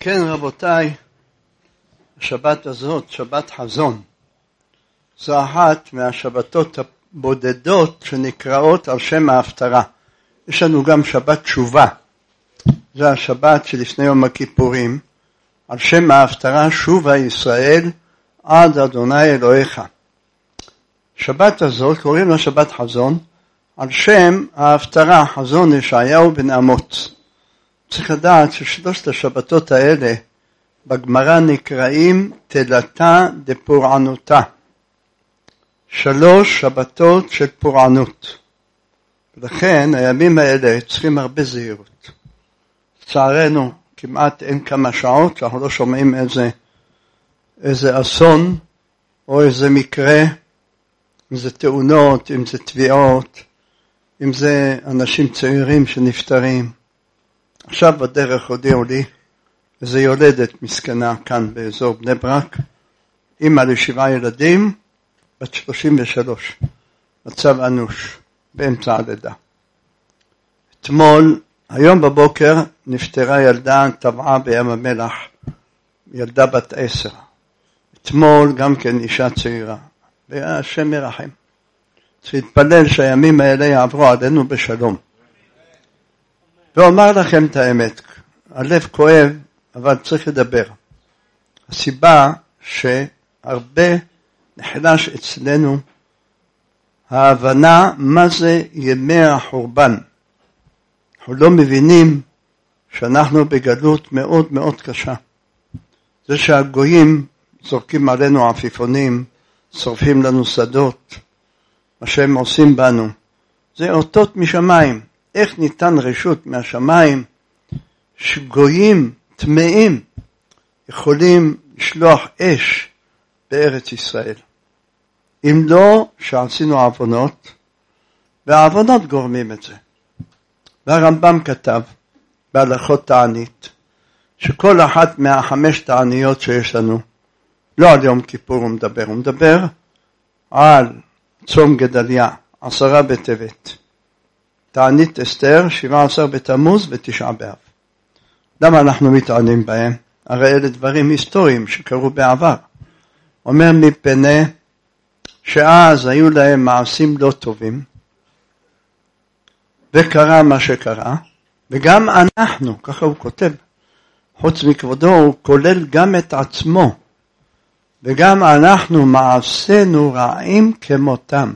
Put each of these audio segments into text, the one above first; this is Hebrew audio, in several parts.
כן רבותיי, השבת הזאת, שבת חזון, זו אחת מהשבתות הבודדות שנקראות על שם ההפטרה. יש לנו גם שבת תשובה, זו השבת שלפני יום הכיפורים, על שם ההפטרה שובה ישראל עד אדוני אלוהיך. שבת הזאת קוראים לה שבת חזון, על שם ההפטרה חזון ישעיהו בן אמוץ. צריך לדעת ששלושת השבתות האלה בגמרא נקראים תלתה דפורענותה. 3 שבתות של פורענות. ולכן הימים האלה צריכים הרבה זהירות. לצערנו כמעט אין כמה שעות שאנחנו לא שומעים איזה אסון או איזה מקרה, אם זה תאונות, אם זה תביעות, אם זה אנשים צעירים שנפטרים. עכשיו בדרך הודיעו לי, איזו יולדת מסכנה כאן באזור בני ברק, אמא ל7 ילדים, בת 33, מצב אנוש, באמצע הלידה. היום בבוקר נפטרה ילדה, טבעה בים המלח, ילדה בת 10. אתמול גם כן אישה צעירה, והשם מרחם. צריך להתפלל שהימים האלה יעברו עלינו בשלום. ואומר לכם את האמת, הלב כואב, אבל צריך לדבר. הסיבה שהרבה נחלש אצלנו ההבנה מה זה ימי החורבן. אנחנו לא מבינים שאנחנו בגלות מאוד מאוד קשה. זה שהגויים זורקים עלינו עפיפונים, שורפים לנו שדות, מה שהם עושים בנו. זה אותות משמיים. איך ניתן רשות מהשמיים שגויים טמאים יכולים לשלוח אש בארץ ישראל? אם לא שעשינו עוונות, והעוונות גורמים את זה. והרמב"ם כתב בהלכות תענית, שכל אחת מה5 תעניות שיש לנו, לא על יום כיפור הוא מדבר על צום גדליה, 10 בטבת. תענית אסתר, 17 בתמוז ו9 באב. למה אנחנו מתענים בהם? הרי אלה דברים היסטוריים שקרו בעבר. אומר מפני שאז היו להם מעשים לא טובים, וקרה מה שקרה, וגם אנחנו, ככה הוא כותב, חוץ מכבודו הוא כולל גם את עצמו, וגם אנחנו מעשינו רעים כמותם.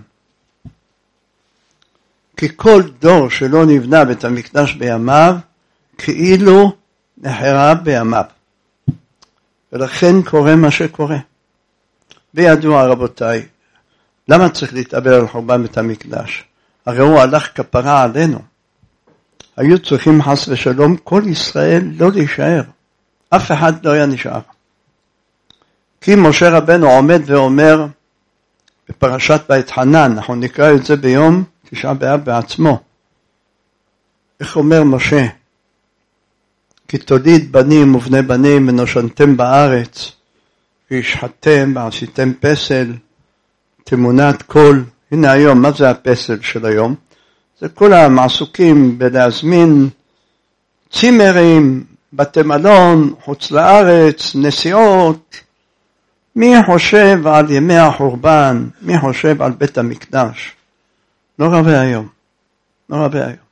כי כל דור שלא נבנה בית המקדש בימיו, כאילו נחרב בימיו. ולכן קורה מה שקורה. וידוע רבותיי, למה צריך להתאבל על חורבן בית המקדש? הרי הוא הלך כפרה עלינו. היו צריכים חס ושלום כל ישראל לא להישאר. אף אחד לא היה נשאר. כי משה רבנו עומד ואומר בפרשת בית חנן, אנחנו נקרא את זה ביום 9 באב בעצמו. איך אומר משה? כי תוליד בנים ובני בנים ונושנתם בארץ, והשחתם ועשיתם פסל, תמונת כל. הנה היום, מה זה הפסל של היום? זה כולם עסוקים בלהזמין צימרים, בתי מלון, חוץ לארץ, נסיעות. מי חושב על ימי החורבן? מי חושב על בית המקדש? לא רבה היום. לא רבה היום.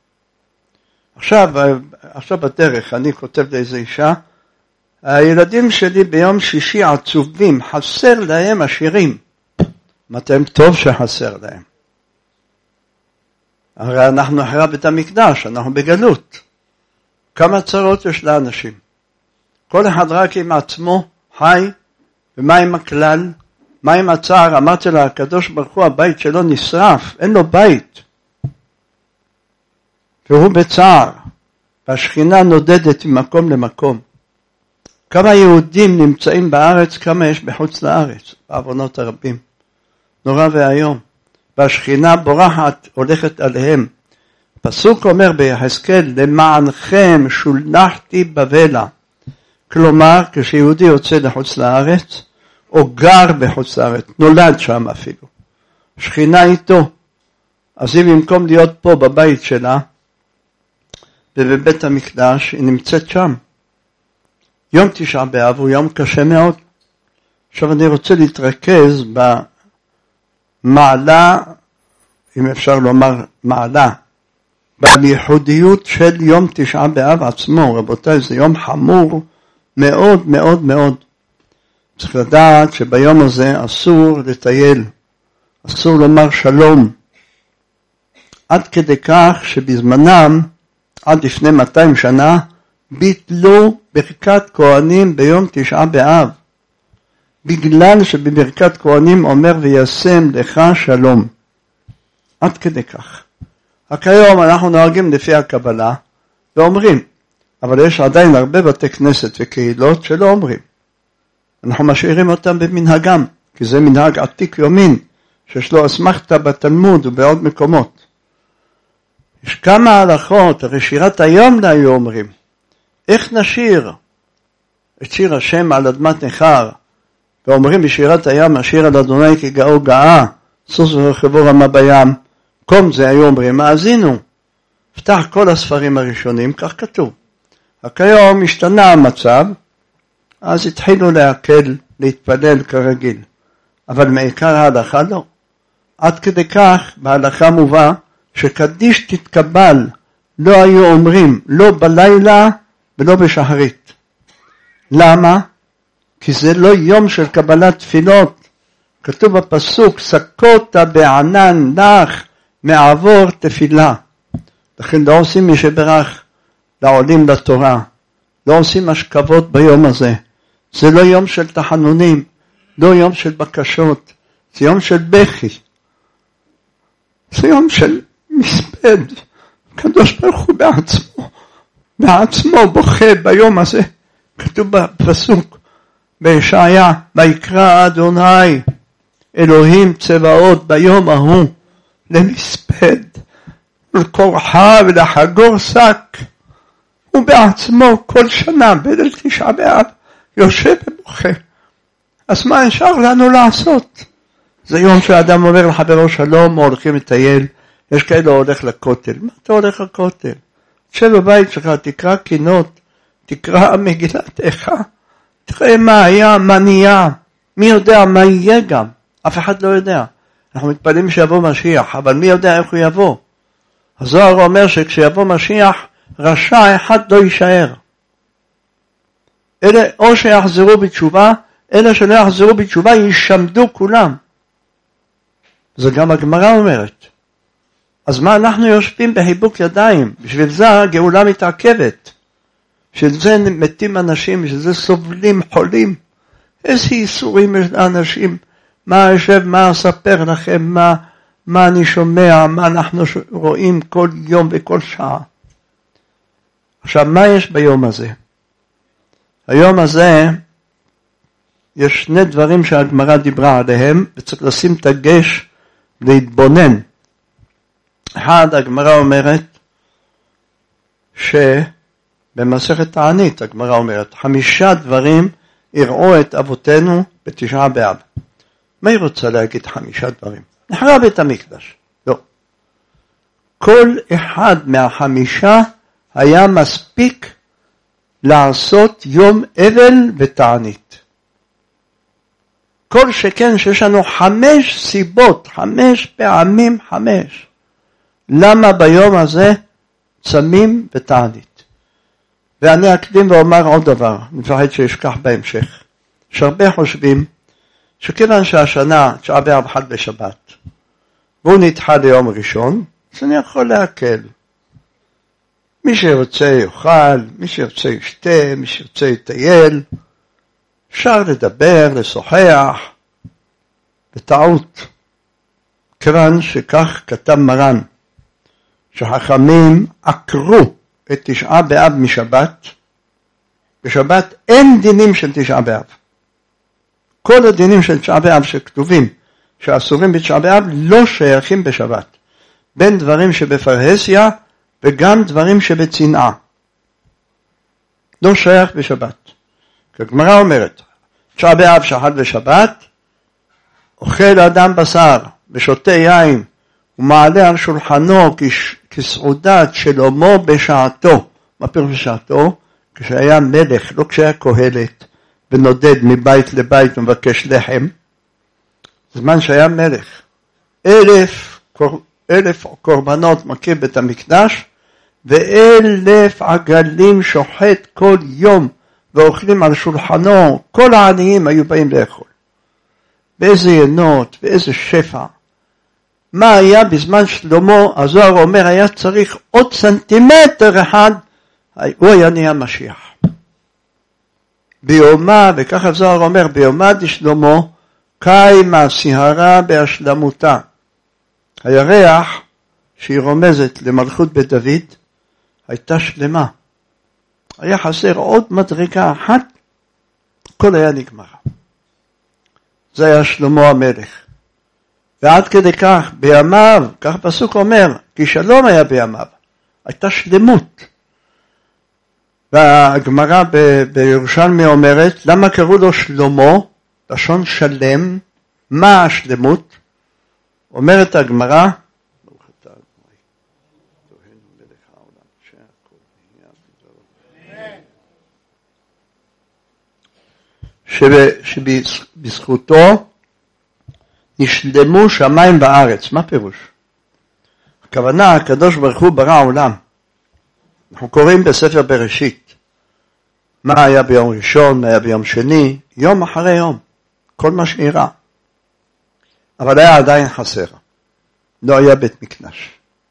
עכשיו בדרך אני כותב לאיזו אישה, הילדים שלי ביום שישי עצובים, חסר להם השירים. אמרתם טוב שחסר להם. הרי אנחנו אחרי בית המקדש, אנחנו בגלות. כמה צרות יש לאנשים. כל אחד רק עם עצמו חי, ומה עם הכלל? מה עם הצער? אמרתי לה, הקדוש ברוך הוא, הבית שלו נשרף, אין לו בית. והוא בצער, והשכינה נודדת ממקום למקום. כמה יהודים נמצאים בארץ, כמה יש בחוץ לארץ, בעוונות הרבים. נורא והיום. והשכינה בורחת, הולכת עליהם. פסוק אומר ביחזקאל, למענכם שולחתי בבלה. כלומר, כשיהודי יוצא לחוץ לארץ, או גר בחוץ לארץ, נולד שם אפילו. שכינה איתו. אז אם במקום להיות פה בבית שלה, ובבית המקדש, היא נמצאת שם. יום תשעה באב הוא יום קשה מאוד. עכשיו אני רוצה להתרכז במעלה, אם אפשר לומר מעלה, בייחודיות של יום תשעה באב עצמו. רבותיי, זה יום חמור מאוד מאוד מאוד. צריך לדעת שביום הזה אסור לטייל, אסור לומר שלום. עד כדי כך שבזמנם, עד לפני 200 שנה, ביטלו ברכת כהנים ביום תשעה באב. בגלל שבברכת כהנים אומר וישם לך שלום. עד כדי כך. רק היום אנחנו נוהגים לפי הקבלה ואומרים, אבל יש עדיין הרבה בתי כנסת וקהילות שלא אומרים. אנחנו משאירים אותם במנהגם, כי זה מנהג עתיק יומין, שיש לו אסמכתה בתלמוד ובעוד מקומות. יש כמה הלכות, הרי שירת היום לה היו אומרים, איך נשיר את שיר השם על אדמת נחר, ואומרים בשירת הים, השיר על אדוני כי גאו גאה, סוס ורכבו רמה בים, קום זה היו אומרים, מאזינו, פתח כל הספרים הראשונים, כך כתוב. רק היום השתנה המצב, אז התחילו להקל, להתפלל כרגיל. אבל מעיקר ההלכה לא. עד כדי כך, בהלכה מובא, שקדיש תתקבל, לא היו אומרים, לא בלילה ולא בשחרית. למה? כי זה לא יום של קבלת תפילות. כתוב בפסוק, סקות בענן לך מעבור תפילה. לכן לא עושים מי שברך לעולים לתורה. לא עושים השכבות ביום הזה. זה לא יום של תחנונים, לא יום של בקשות, זה יום של בכי. זה יום של מספד. הקדוש ברוך הוא בעצמו בוכה ביום הזה. כתוב בפסוק בישעיה, ויקרא אדוני אלוהים צבאות ביום ההוא למספד ולקורחה ולחגור שק. הוא בעצמו כל שנה בליל תשעה באב יושב ובוכה. אז מה נשאר לנו לעשות? זה יום שהאדם אומר לחברו שלום, או הולכים לטייל. יש כאלה הולך לכותל. מה אתה הולך לכותל? תשב בבית שלך, תקרא קינות, תקרא מגילת איכה, תראה מה היה, מה נהיה, מי יודע מה יהיה גם, אף אחד לא יודע. אנחנו מתפללים שיבוא משיח, אבל מי יודע איך הוא יבוא? הזוהר אומר שכשיבוא משיח, רשע אחד לא יישאר. אלה או שיחזרו בתשובה, אלה שלא יחזרו בתשובה יישמדו כולם. זה גם הגמרא אומרת. אז מה אנחנו יושבים בחיבוק ידיים? בשביל זה הגאולה מתעכבת. בשביל זה מתים אנשים, בשביל זה סובלים חולים. איזה ייסורים יש לאנשים? מה אשב, מה אספר לכם, מה אני שומע, מה אנחנו רואים כל יום וכל שעה. עכשיו, מה יש ביום הזה? היום הזה יש שני דברים שהגמרא דיברה עליהם, וצריך לשים דגש להתבונן. אחד, הגמרא אומרת שבמסכת תענית, הגמרא אומרת, 5 דברים יראו את אבותינו בתשעה באב. מה היא רוצה להגיד 5 דברים? נחרב בית המקדש. לא. כל אחד מה5 היה מספיק לעשות יום אבל ותענית. כל שכן שיש לנו 5 סיבות, 5 פעמים 5. למה ביום הזה צמים ותענית? ואני אקדים ואומר עוד דבר, מפחד שישכח בהמשך. שהרבה חושבים שכיוון שהשנה תשעה באב חל בשבת, והוא נדחה ליום ראשון, אז אני יכול להקל. מי שירצה יאכל, מי שירצה ישתה, מי שירצה יטייל, אפשר לדבר, לשוחח, בטעות. כיוון שכך כתב מרן, שחכמים עקרו את תשעה באב משבת, בשבת אין דינים של תשעה באב. כל הדינים של תשעה באב שכתובים, שאסורים בתשעה באב, לא שייכים בשבת. בין דברים שבפרהסיה, וגם דברים שבצנעה. לא שייך בשבת. כגמרא אומרת, תשעה באב שחל בשבת, אוכל אדם בשר ושותה יין, ומעלה על שולחנו כסעודת שלמה בשעתו. מה פירוש בשעתו? כשהיה מלך, לא כשהיה קהלת, ונודד מבית לבית ומבקש לחם, זמן שהיה מלך, 1,000 קורבנות מקיף בית המקדש, ו1,000 עגלים שוחט כל יום, ואוכלים על שולחנו, כל העניים היו באים לאכול. באיזה ינות, באיזה שפע. מה היה בזמן שלמה, הזוהר אומר, היה צריך עוד סנטימטר אחד, הוא היה נהיה משיח. ביומה, וככה הזוהר אומר, ביומה דשלמה, קיימה סיהרה בהשלמותה. הירח, שהיא רומזת למלכות בית דוד, הייתה שלמה. היה חסר עוד מדרגה אחת, הכל היה נגמר. זה היה שלמה המלך. ועד כדי כך, בימיו, כך הפסוק אומר, כי שלום היה בימיו, הייתה שלמות. והגמרא בירושלמי אומרת, למה קראו לו שלמה, לשון שלם, מה השלמות? אומרת הגמרא, שבזכותו נשלמו שמיים בארץ. מה פירוש? הכוונה, הקדוש ברוך הוא ברא עולם. אנחנו קוראים בספר בראשית, מה היה ביום ראשון, מה היה ביום שני, יום אחרי יום, כל מה שאירע. אבל היה עדיין חסר, לא היה בית מקדש.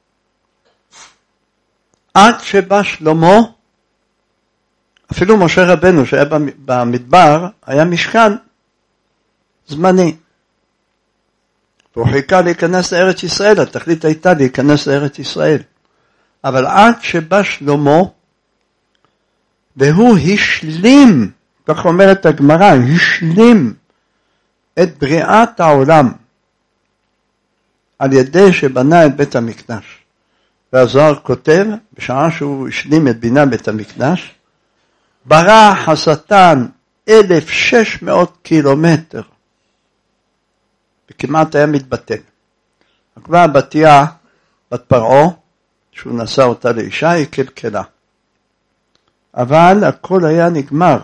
עד שבא שלמה, אפילו משה רבנו שהיה במדבר, היה משכן זמני. והוא חיכה להיכנס לארץ ישראל, התכלית הייתה להיכנס לארץ ישראל. אבל עד שבא שלמה, והוא השלים, כך אומרת הגמרא, השלים את בריאת העולם, על ידי שבנה את בית המקדש. והזוהר כותב, בשעה שהוא השלים את בינה בית המקדש, ברח השטן 1,600 קילומטר, וכמעט היה מתבטל. כבר בתיה, בת פרעה, שהוא נשא אותה לאישה, היא קלקלה. אבל הכל היה נגמר.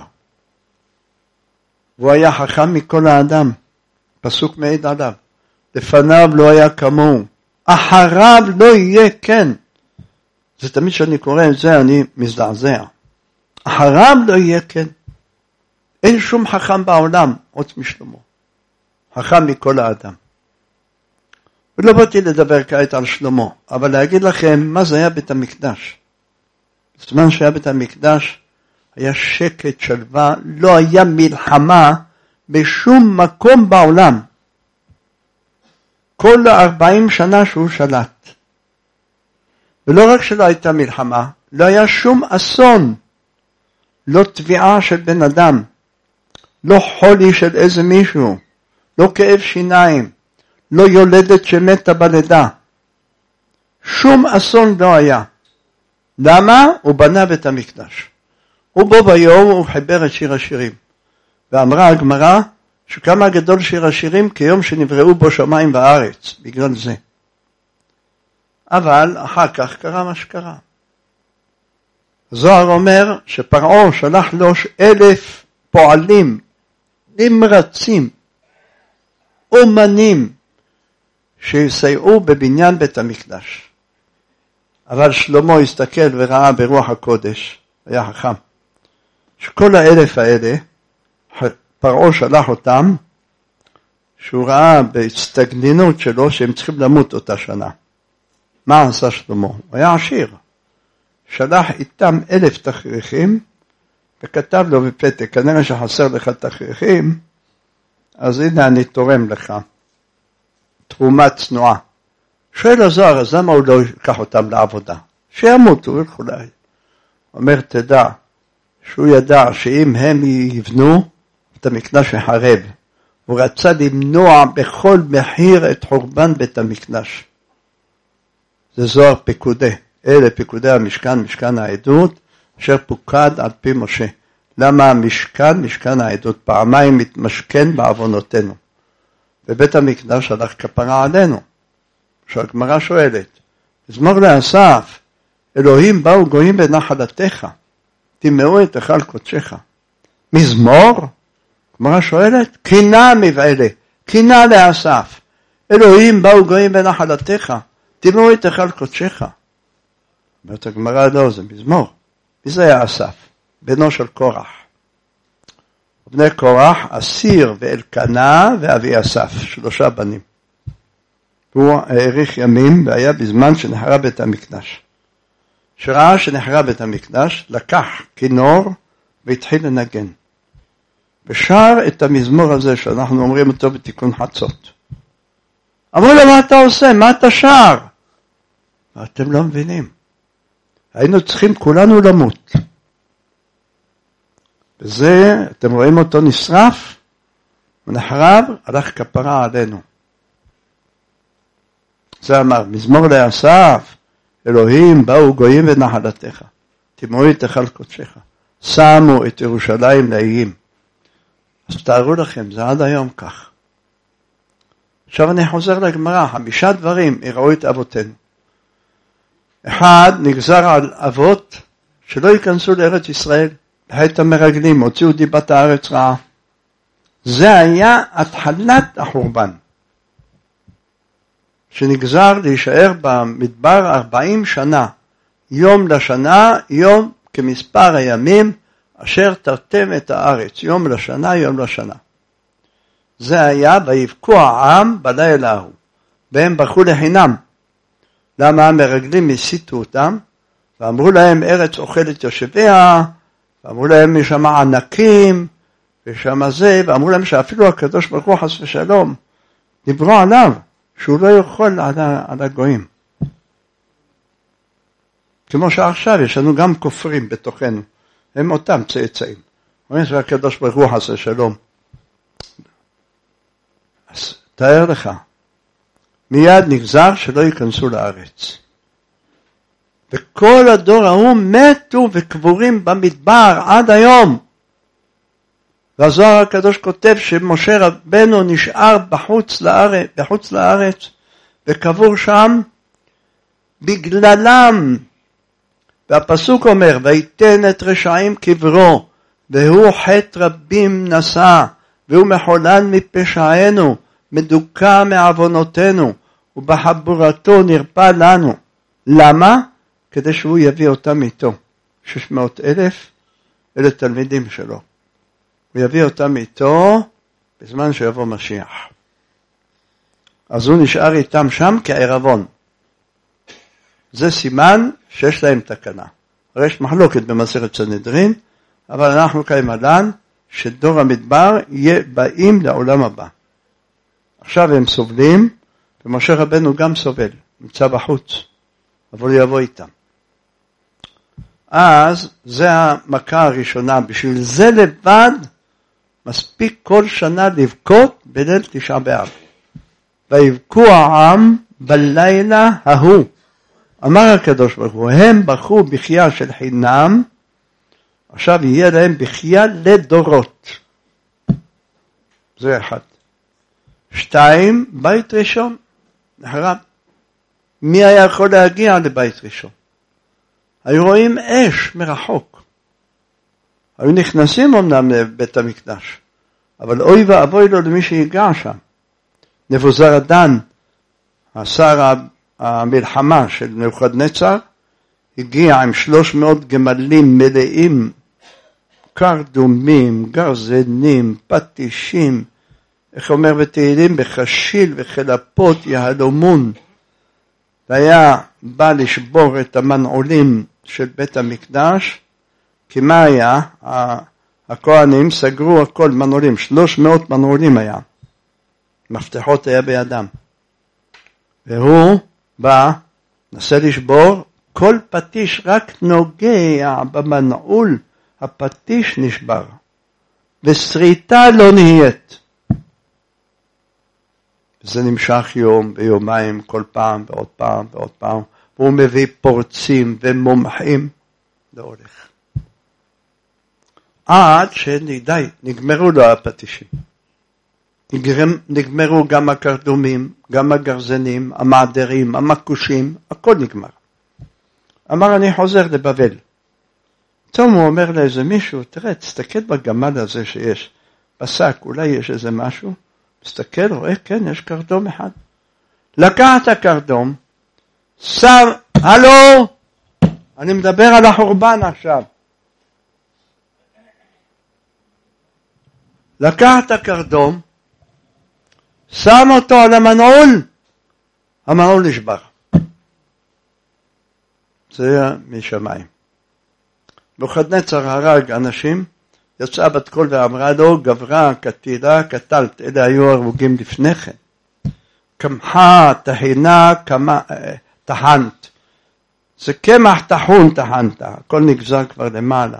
והוא היה חכם מכל האדם. פסוק מעיד עליו. לפניו לא היה כמוהו. אחריו לא יהיה כן. זה תמיד שאני קורא את זה, אני מזדעזע. אחריו לא יהיה כן. אין שום חכם בעולם, חוץ משלמה. חכם מכל האדם. ולא באתי לדבר כעת על שלמה, אבל להגיד לכם מה זה היה בית המקדש. בזמן שהיה בית המקדש, היה שקט, שלווה, לא היה מלחמה בשום מקום בעולם. כל 40 שנה שהוא שלט. ולא רק שלא הייתה מלחמה, לא היה שום אסון, לא תביעה של בן אדם, לא חולי של איזה מישהו, לא כאב שיניים, לא יולדת שמתה בלידה. שום אסון לא היה. למה? הוא בנה בית המקדש. ובו ביום הוא חיבר את שיר השירים. ואמרה הגמרא שכמה גדול שיר השירים כיום שנבראו בו שמיים וארץ, בגלל זה. אבל אחר כך קרה מה שקרה. זוהר אומר שפרעה שלח לו 1,000 פועלים, נמרצים, אומנים, שיסייעו בבניין בית המקדש. אבל שלמה הסתכל וראה ברוח הקודש, היה חכם, שכל 1,000 האלה, פרעה שלח אותם, שהוא ראה בהצטגנינות שלו שהם צריכים למות אותה שנה. מה עשה שלמה? הוא היה עשיר. שלח איתם 1,000 תכריכים, וכתב לו בפתק, כנראה שחסר לך תכריכים, אז הנה אני תורם לך. תרומה צנועה. שואל הזוהר, אז למה הוא לא ייקח אותם לעבודה? שימותו, ילכו להם. אומר, תדע, שהוא ידע שאם הם יבנו, את המקדש יחרב. הוא רצה למנוע בכל מחיר את חורבן בית המקדש. זה זוהר פיקודי. אלה פיקודי המשכן, משכן העדות, אשר פוקד על פי משה. למה המשכן, משכן העדות, פעמיים מתמשכן בעוונותינו. ובית המקדש הלך כפרה עלינו. שהגמרא שואלת, מזמור לאסף, אלוהים באו גויים בנחלתך. טימאו את היכל קודשך. מזמור? גמרא שואלת, קינה מבעלה, קינה לאסף. אלוהים באו גויים בנחלתך, טימאו את היכל קודשך. אומרת הגמרא, לא, זה מזמור. מי זה היה אסף? בנו של קורח. בני קורח, אסיר ואלקנה ואבי אסף, 3 בנים. הוא האריך ימים והיה בזמן שנחרב בית המקדש. שראה שנחרב בית המקדש, לקח כינור והתחיל לנגן. ושר את המזמור הזה שאנחנו אומרים אותו בתיקון חצות. אמרו לו, מה אתה עושה? מה אתה שר? ואתם לא מבינים. היינו צריכים כולנו למות. וזה, אתם רואים אותו נשרף, ונחרב, הלך כפרה עלינו. זה אמר, מזמור לאסף, אלוהים באו גויים ונחלתך, טימאו את היכל קודשך, שמו את ירושלים לאיים. אז תארו לכם, זה עד היום כך. עכשיו אני חוזר לגמרא, 5 דברים יראו את אבותינו. 1, נגזר על אבות שלא ייכנסו לארץ ישראל, את המרגלים, הוציאו דיבת הארץ רעה. זה היה התחלת החורבן. שנגזר להישאר במדבר 40 שנה, יום לשנה, יום כמספר הימים, אשר תרתם את הארץ, יום לשנה, יום לשנה. זה היה, ויבכו העם בלילה ההוא, והם בכו לחינם. למה המרגלים הסיתו אותם, ואמרו להם ארץ אוכלת יושביה, ואמרו להם משם ענקים, ושם זה, ואמרו להם שאפילו הקדוש ברוך הוא חס ושלום, דיברו עליו, שהוא לא יכול על הגויים. כמו שעכשיו יש לנו גם כופרים בתוכנו, הם אותם צאצאים. אומרים שהקדוש ברוך הוא חס ושלום. אז תאר לך, מיד נגזר שלא ייכנסו לארץ. וכל הדור ההוא מתו וקבורים במדבר עד היום. והזוהר הקדוש כותב שמשה רבנו נשאר בחוץ לארץ וקבור שם בגללם. והפסוק אומר, ויתן את רשעים קברו, והוא חטא רבים נשא, והוא מחולן מפשענו, מדוכא מעוונותינו, ובחבורתו נרפא לנו. למה? כדי שהוא יביא אותם איתו. 600,000 אלה תלמידים שלו. הוא יביא אותם איתו בזמן שיבוא משיח. אז הוא נשאר איתם שם כערבון. זה סימן שיש להם תקנה. הרי יש מחלוקת במסכת סנהדרין, אבל אנחנו כמדען שדור המדבר באים לעולם הבא. עכשיו הם סובלים, ומשה רבנו גם סובל, נמצא בחוץ, אבל הוא יבוא איתם. אז זה המכה הראשונה, בשביל זה לבד מספיק כל שנה לבכות בליל 9 באב. ויבכו העם בלילה ההוא. אמר הקדוש ברוך הוא, הם בכו בחייה של חינם, עכשיו יהיה להם בחייה לדורות. זה 1. 2, בית ראשון, נחרב. מי היה יכול להגיע לבית ראשון? היו רואים אש מרחוק. היו נכנסים אמנם לבית המקדש, אבל אוי ואבוי לו למי שיגע שם. נבוזראדן, השר המלחמה של נבוכדנצר, הגיע עם 300 גמלים מלאים, קרדומים, גרזנים, פטישים, איך אומר בתהילים, בחשיל וחלפות יהלומון, והיה בא לשבור את המנעולים של בית המקדש, כי מה היה? הכהנים סגרו הכל מנעולים, 300 מנעולים היה, מפתחות היה בידם, והוא בא, נסה לשבור, כל פטיש רק נוגע במנעול, הפטיש נשבר, ושריטה לא נהיית. זה נמשך יום ויומיים, כל פעם ועוד פעם ועוד פעם, והוא מביא פורצים ומומחים, לא הולך. עד שדי, נגמרו לו הפטישים. נגמרו גם הקרדומים, גם הגרזנים, המעדרים, המקושים, הכל נגמר. אמר אני חוזר לבבל, פתאום הוא אומר לאיזה מישהו, תראה, תסתכל בגמל הזה שיש בשק, אולי יש איזה משהו, תסתכל, רואה, כן, יש קרדום אחד. לקח את הקרדום, שם, הלו, אני מדבר על החורבן עכשיו. לקח את הקרדום, שם אותו על המנעול, המנעול נשבר. זה משמיים. נבוכדנצר הרג אנשים, יצאה בת קול ואמרה לו, גברה, קטילה, קטלת, אלה היו הרוגים לפני כן. קמחה, תהינה, תחנת. זה קמח תחון תחנת, הכל נגזר כבר למעלה.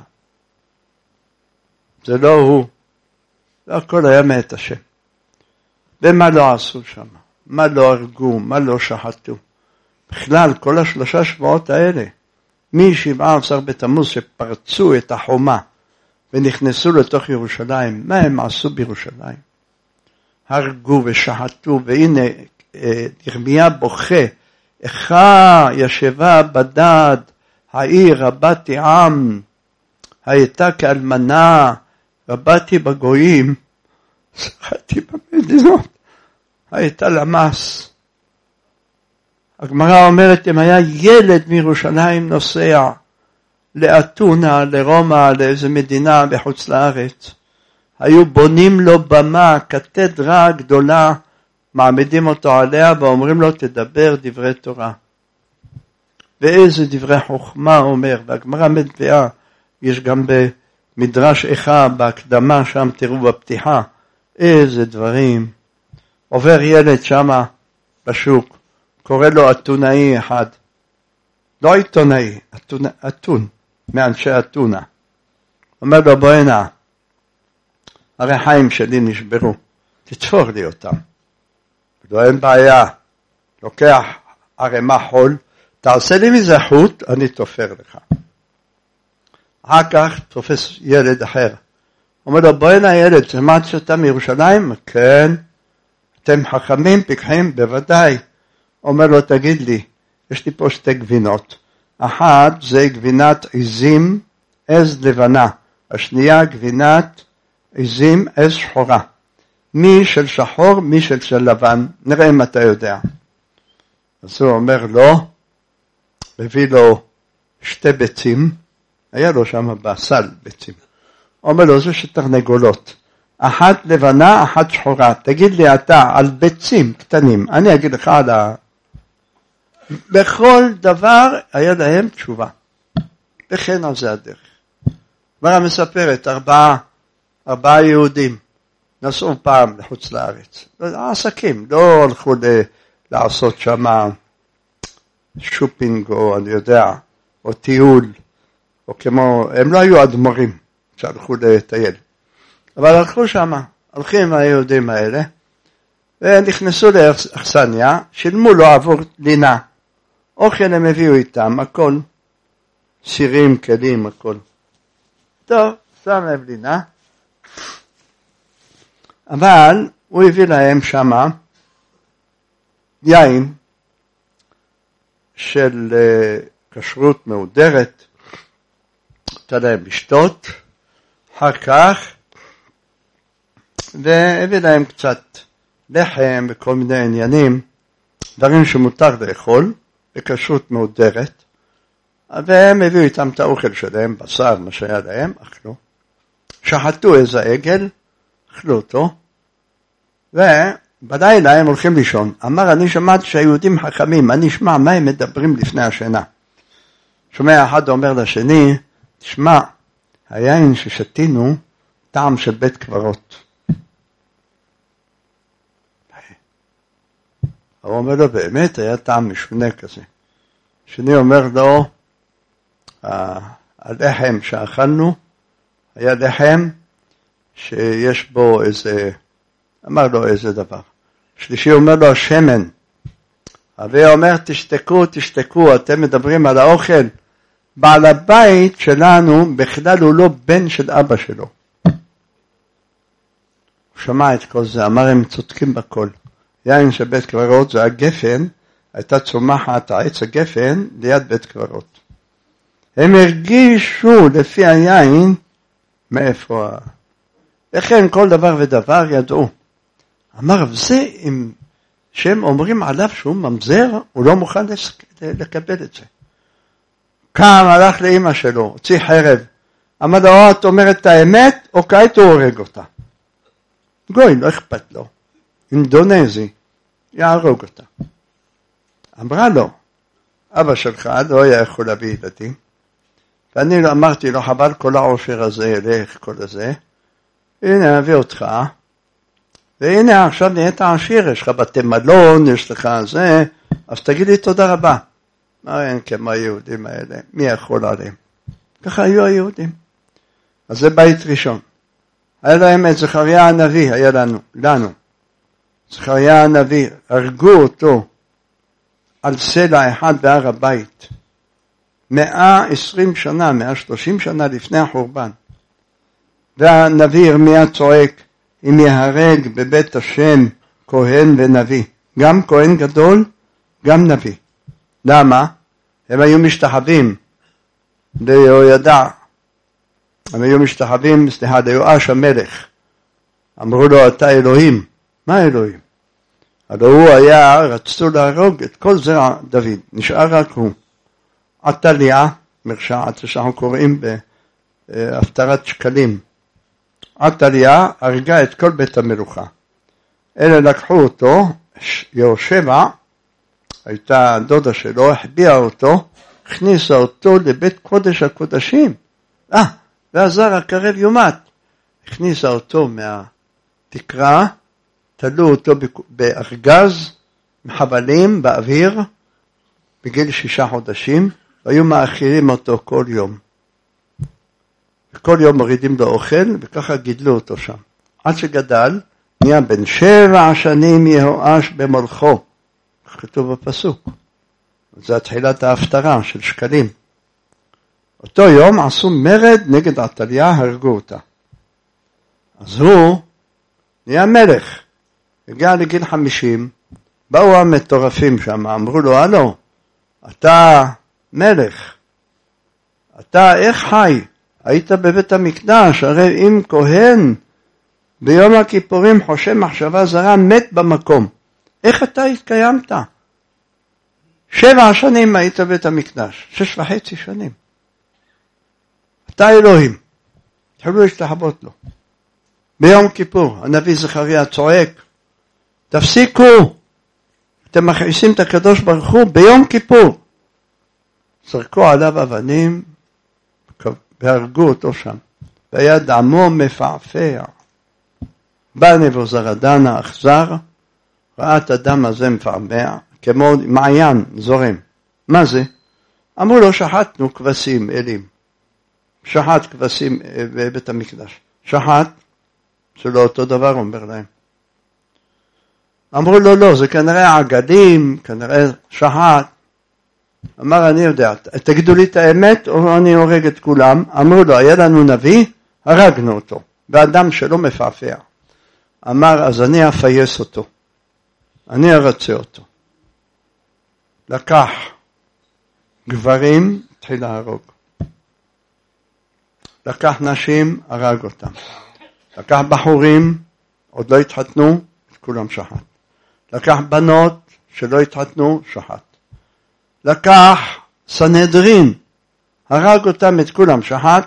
זה לא הוא, זה הכל היה מאת השם. ומה לא עשו שם? מה לא הרגו? מה לא שחטו? בכלל, כל 3 שבועות האלה, מ-17 בתמוז שפרצו את החומה ונכנסו לתוך ירושלים, מה הם עשו בירושלים? הרגו ושחטו, והנה ירמיה בוכה, איכה ישבה בדד העיר רבתי עם, הייתה כאלמנה, רבתי בגויים, שחטתי במדינות, הייתה למס. הגמרא אומרת, אם היה ילד מירושלים נוסע לאתונה, לרומא, לאיזה מדינה בחוץ לארץ, היו בונים לו במה, קתדרה גדולה, מעמידים אותו עליה ואומרים לו, תדבר דברי תורה. ואיזה דברי חוכמה אומר, והגמרא מביאה, יש גם במדרש איכה, בהקדמה שם, תראו בפתיחה, איזה דברים. עובר ילד שמה בשוק, קורא לו אתונאי אחד, לא עיתונאי, אתון, מאנשי אתונה. אומר לו, בוא הנה, הרחיים שלי נשברו, תתפור לי אותם. לא, אין בעיה, לוקח ערימה חול, תעשה לי מזה חוט, אני תופר לך. אחר כך תופס ילד אחר, אומר לו, בוא הנה ילד, שמעת שאתה מירושלים? כן. אתם חכמים, פיקחים? בוודאי. אומר לו, תגיד לי, יש לי פה 2 גבינות. אחת זה גבינת עזים, עז לבנה. השנייה גבינת עזים, עז שחורה. מי של שחור, מי של לבן. נראה אם אתה יודע. אז הוא אומר לו, מביא לו 2 ביצים. היה לו שם בסל ביצים. אומר לו, זה שתרנגולות. אחת לבנה, אחת שחורה. תגיד לי אתה על ביצים קטנים. אני אגיד לך על בכל דבר היה להם תשובה. וכן על זה הדרך. כבר מספרת, 4 יהודים נסעו פעם לחוץ לארץ. עסקים, לא הלכו לעשות שם שופינג או אני יודע, או טיול, או כמו, הם לא היו אדמו"רים שהלכו לטייל. אבל הלכו שם, הולכים עם היהודים האלה, ונכנסו לאכסניה, שילמו לו עבור לינה. אוכל הם הביאו איתם, הכל, סירים, כלים, הכל. טוב, שם להם לינה, אבל הוא הביא להם שמה יין של כשרות מהודרת, נתן להם לשתות, אחר כך, והביא להם קצת לחם וכל מיני עניינים, דברים שמותר לאכול, בכשרות מהודרת, והם הביאו איתם את האוכל שלהם, בשר, מה שהיה להם, אכלו. שחטו איזה עגל, אכלו אותו, ובלילה הם הולכים לישון. אמר, אני שמעתי שהיהודים חכמים, אני אשמע מה הם מדברים לפני השינה. שומע אחד אומר לשני, תשמע, היין ששתינו, טעם של בית קברות. הוא אומר לו, באמת היה טעם משונה כזה. שני אומר לו, הלחם שאכלנו, היה לחם שיש בו איזה, אמר לו איזה דבר. שלישי אומר לו, השמן. אבי אומר, תשתקו, אתם מדברים על האוכל. בעל הבית שלנו, בכלל הוא לא בן של אבא שלו. הוא שמע את כל זה, אמר, הם צודקים בכל. יין של בית קברות זה הגפן, הייתה צומחת העץ הגפן ליד בית קברות. הם הרגישו לפי היין מאיפה. לכן כל דבר ודבר ידעו. אמר, זה אם שהם אומרים עליו שהוא ממזר, הוא לא מוכן לקבל את זה. קם, הלך לאמא שלו, הוציא חרב. אמר לו, את אומרת את האמת, או כעת הוא הורג אותה. גוי, לא אכפת לו. אינדונזי, יהרוג אותה. אמרה לו, אבא שלך לא היה יכול להביא ילדים. ואני אמרתי לו, חבל כל העושר הזה, ילך כל הזה. הנה, אביא אותך. והנה, עכשיו נהיית עשיר, יש לך בתי מלון, יש לך זה, אז תגיד לי תודה רבה. מה אין כמו היהודים האלה? מי יכול עליהם? ככה היו היהודים. אז זה בית ראשון. היה להם את זכריה הנביא, היה לנו. זכריה הנביא, הרגו אותו על סלע אחד בהר הבית. 120 שנה, 130 שנה לפני החורבן. והנביא ירמיה צועק, אם יהרג בבית השם כהן ונביא. גם כהן גדול, גם נביא. למה? הם היו משתחווים ליהוידע. הם היו משתחווים, ליואש המלך. אמרו לו, אתה אלוהים. מה אלוהים? הלוא הוא היה, רצו להרוג את כל זרע דוד. נשאר רק הוא. עתליה, מרשעת שאנחנו קוראים בהפטרת שקלים. עתליה הרגה את כל בית המלוכה. אלה לקחו אותו, יהושבע, הייתה דודה שלו, החביאה אותו, הכניסה אותו לבית קודש הקודשים. והזר הקרב יומת. הכניסה אותו מהתקרה, תלו אותו בארגז, מחבלים באוויר, בגיל 6 חודשים, והיו מאכילים אותו כל יום. וכל יום מורידים לו אוכל, וככה גידלו אותו שם. עד שגדל, נהיה בן 7 שנים יהואש במולכו. כתוב בפסוק. זה התחילת ההפטרה של שקלים. אותו יום עשו מרד נגד עתליה, הרגו אותה. אז הוא נהיה מלך. הגיע לגיל 50, באו המטורפים שם, אמרו לו, הלו, אתה מלך, אתה איך חי? היית בבית המקדש, הרי אם כהן ביום הכיפורים חושב מחשבה זרה, מת במקום. איך אתה התקיימת? 7 שנים היית בבית המקדש, 6.5 שנים. אתה אלוהים. התחילו להשתחוות לו. ביום כיפור, הנביא זכריה צועק, תפסיקו, אתם מכעיסים את הקדוש ברוך הוא ביום כיפור. זרקו עליו אבנים, והרגו אותו שם. והיה דמו מפעפע. בא נבוזראדן האכזר, ראה את הדם הזה מפעפע, כמו מעיין זורם. מה זה? אמרו לו, שחטנו כבשים, אלים. שחט כבשים בבית המקדש. שחט, זה לא אותו דבר, אומר להם. אמרו לו, לא, זה כנראה עגלים, כנראה שחט. אמר, אני יודע, תגידו לי את האמת, או אני הורג את כולם. אמרו לו, היה לנו נביא, הרגנו אותו, והדם שלו מפעפע. אמר, אז אני אפייס אותו. אני ארצה אותו. לקח גברים, התחיל להרוג. לקח נשים, הרג אותם. לקח בחורים, עוד לא התחתנו, את כולם שחט. לקח בנות שלא התחתנו, שחט. לקח סנהדרין, הרג אותם את כולם, שחט.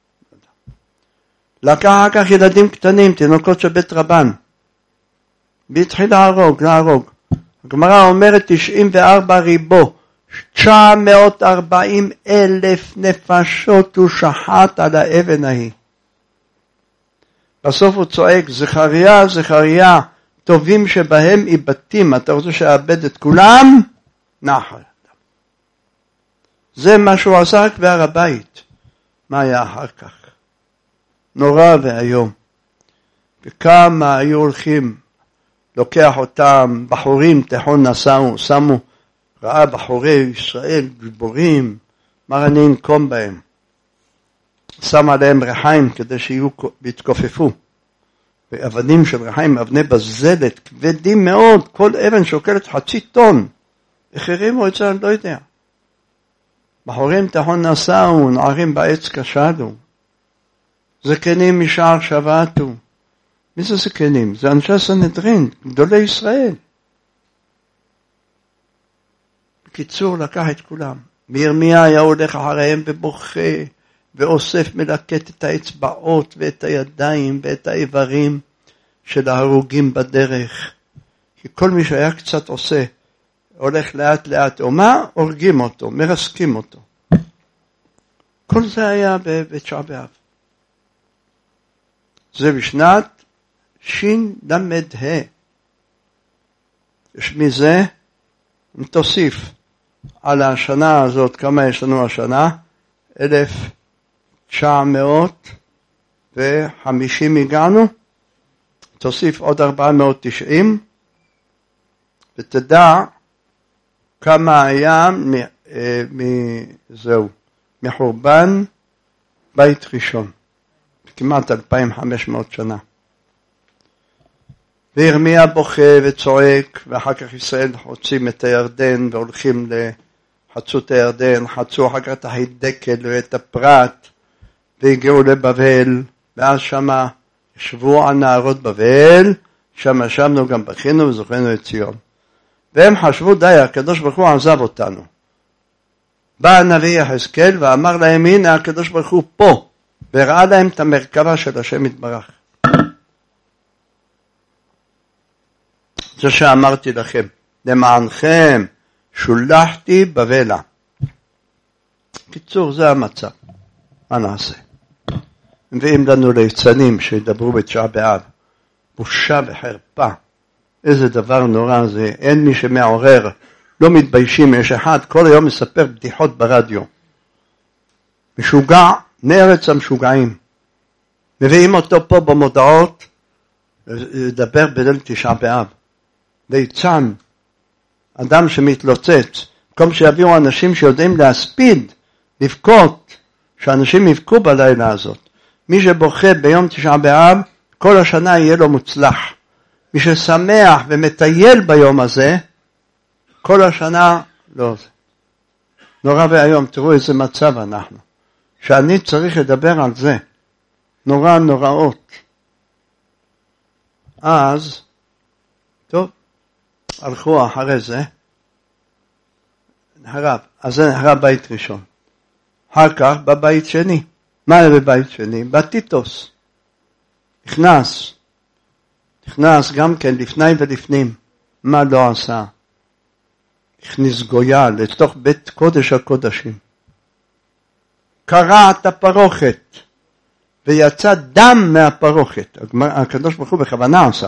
לקח אחר כך ילדים קטנים, תינוקות של בית רבן. והתחיל להרוג. הגמרא אומרת 94 ריבו, 940,000 נפשות הוא שחט על האבן ההיא. בסוף הוא צועק, זכריה, טובים שבהם איבדים, אתה רוצה שאאבד את כולם? נחל. זה מה שהוא עשה רק בהר הבית. מה היה אחר כך? נורא והיום. וכמה היו הולכים, לוקח אותם, בחורים תיכון נסעו, שמו, ראה בחורי ישראל, גיבורים, אמר אני אנקום בהם. שם עליהם רחיים כדי שיהיו והתכופפו. ואבנים של רחיים, אבני בזלת, כבדים מאוד, כל אבן שוקלת 0.5 טון. איך הרימו את זה, אני לא יודע. בחורים תחון נסעו, נערים בעץ כשדו. זקנים משער שבתו. מי זה זקנים? זה אנשי סנהדרין, גדולי ישראל. בקיצור, לקח את כולם. וירמיה היה הולך אחריהם ובוכה, ואוסף מלקט את האצבעות ואת הידיים ואת האיברים של ההרוגים בדרך. כי כל מי שהיה קצת עושה, הולך לאט לאט, או מה? הורגים אותו, מרסקים אותו. כל זה היה בתשעה באב. זה בשנת ש"ל"ה. יש מזה, תוסיף על השנה הזאת, כמה יש לנו השנה? 1950 הגענו, תוסיף עוד 490, ותדע כמה היה מחורבן בית ראשון, כמעט 2500 שנה. וירמיה בוכה וצועק, ואחר כך ישראל חוצים את הירדן והולכים לחצות הירדן, חצו אחר כך את ההידקל ואת הפרת, והגיעו לבבל, ואז שמה ישבו על נהרות בבל, שם ישבנו גם בכינו וזוכרנו את ציון. והם חשבו די, הקדוש ברוך הוא עזב אותנו. בא הנביא יחזקאל ואמר להם, הנה הקדוש ברוך הוא פה, והראה להם את המרכבה של השם יתברך. זה שאמרתי לכם, למענכם שולחתי בבלה. קיצור, זה המצב. מה נעשה? מביאים לנו ליצנים שידברו בתשעה באב. בושה וחרפה. איזה דבר נורא זה. אין מי שמעורר. לא מתביישים. יש אחד כל היום מספר בדיחות ברדיו. משוגע, מארץ המשוגעים. מביאים אותו פה במודעות, לדבר בליל תשעה באב. ליצן, אדם שמתלוצץ, במקום שיביאו אנשים שיודעים להספיד, לבכות, שאנשים יבכו בלילה הזאת. מי שבוכה ביום תשעה באב, כל השנה יהיה לו מוצלח. מי ששמח ומטייל ביום הזה, כל השנה לא זה. נורא והיום, תראו איזה מצב אנחנו. שאני צריך לדבר על זה. נורא נוראות. אז, טוב, הלכו אחרי זה, אז זה נחרב בית ראשון. אחר כך בבית שני. מה היה בבית שני? בטיטוס. נכנס גם כן לפני ולפנים. מה לא עשה? הכניס גויה לתוך בית קודש הקודשים. קרע את הפרוכת, ויצא דם מהפרוכת. הקדוש ברוך הוא בכוונה עשה.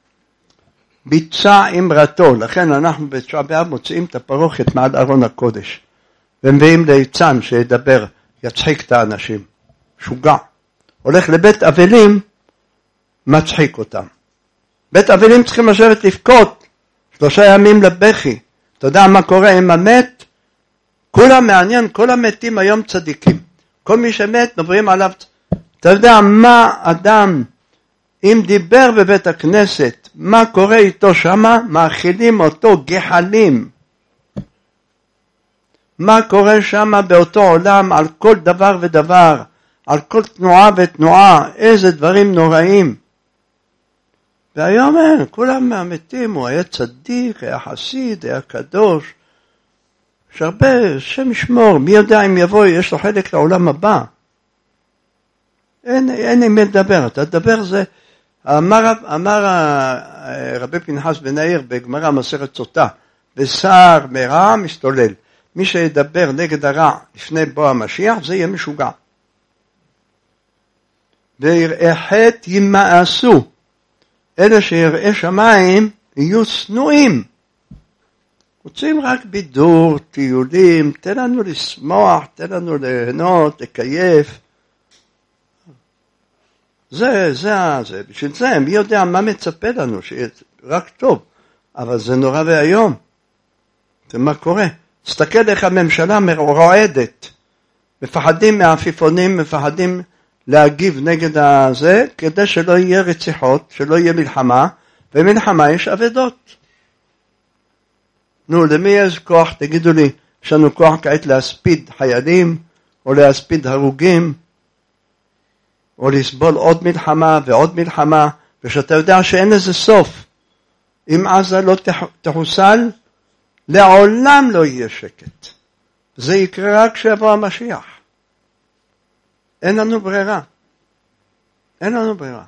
ביצע אמרתו, לכן אנחנו בתשעה באב מוצאים את הפרוכת מעל ארון הקודש, ומביאים ליצן שידבר, יצחיק את האנשים, שוגע. הולך לבית אבלים, מצחיק אותם. בית אבלים צריכים לשבת לבכות, 3 ימים לבכי. אתה יודע מה קורה עם המת? כולם מעניין, כל המתים היום צדיקים. כל מי שמת מדברים עליו. אתה יודע מה אדם, אם דיבר בבית הכנסת, מה קורה איתו שמה? מאכילים אותו גחלים. מה קורה שמה באותו עולם על כל דבר ודבר, על כל תנועה ותנועה, איזה דברים נוראים. והיום אין, כולם מהמתים, הוא היה צדיק, היה חסיד, היה קדוש. יש הרבה, שם ישמור, מי יודע אם יבוא, יש לו חלק לעולם הבא. אין עם מי לדבר, אתה תדבר זה, אמר רבי פנחס בן יאיר בגמרא מסכת סוטה, בשר מרע משתולל. מי שידבר נגד הרע לפני בוא המשיח, זה יהיה משוגע. ויראה חטא ימאסו. אלה שיראה שמיים יהיו שנואים. רוצים רק בידור, טיולים, תן לנו לשמוח, תן לנו ליהנות, לקייף. זה, בשביל זה, מי יודע מה מצפה לנו, שיהיה רק טוב, אבל זה נורא והיום. זה מה קורה? תסתכל איך הממשלה רועדת, מפחדים מהעפיפונים, מפחדים להגיב נגד הזה, כדי שלא יהיה רציחות, שלא יהיה מלחמה, ומלחמה יש אבדות. נו, למי יש כוח? תגידו לי, יש לנו כוח כעת להספיד חיילים, או להספיד הרוגים, או לסבול עוד מלחמה ועוד מלחמה, ושאתה יודע שאין לזה סוף. אם עזה לא תחוסל, לעולם לא יהיה שקט. זה יקרה רק כשיבוא המשיח. אין לנו ברירה. אין לנו ברירה.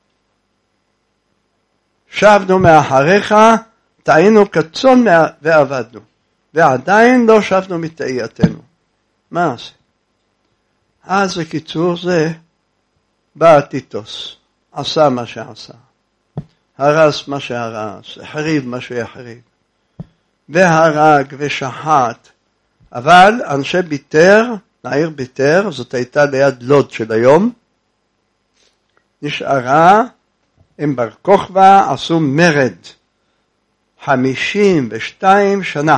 שבנו מאחריך, טעינו כצאן ועבדנו. ועדיין לא שבנו מתאייתנו. מה עושה? אז בקיצור זה, בא טיטוס, עשה מה שעשה. הרס מה שהרס, החריב מה שהחריב. והרג ושחט. אבל אנשי ביתר, העיר ביתר, זאת הייתה ליד לוד של היום, נשארה עם בר כוכבא, עשו מרד 52 שנה.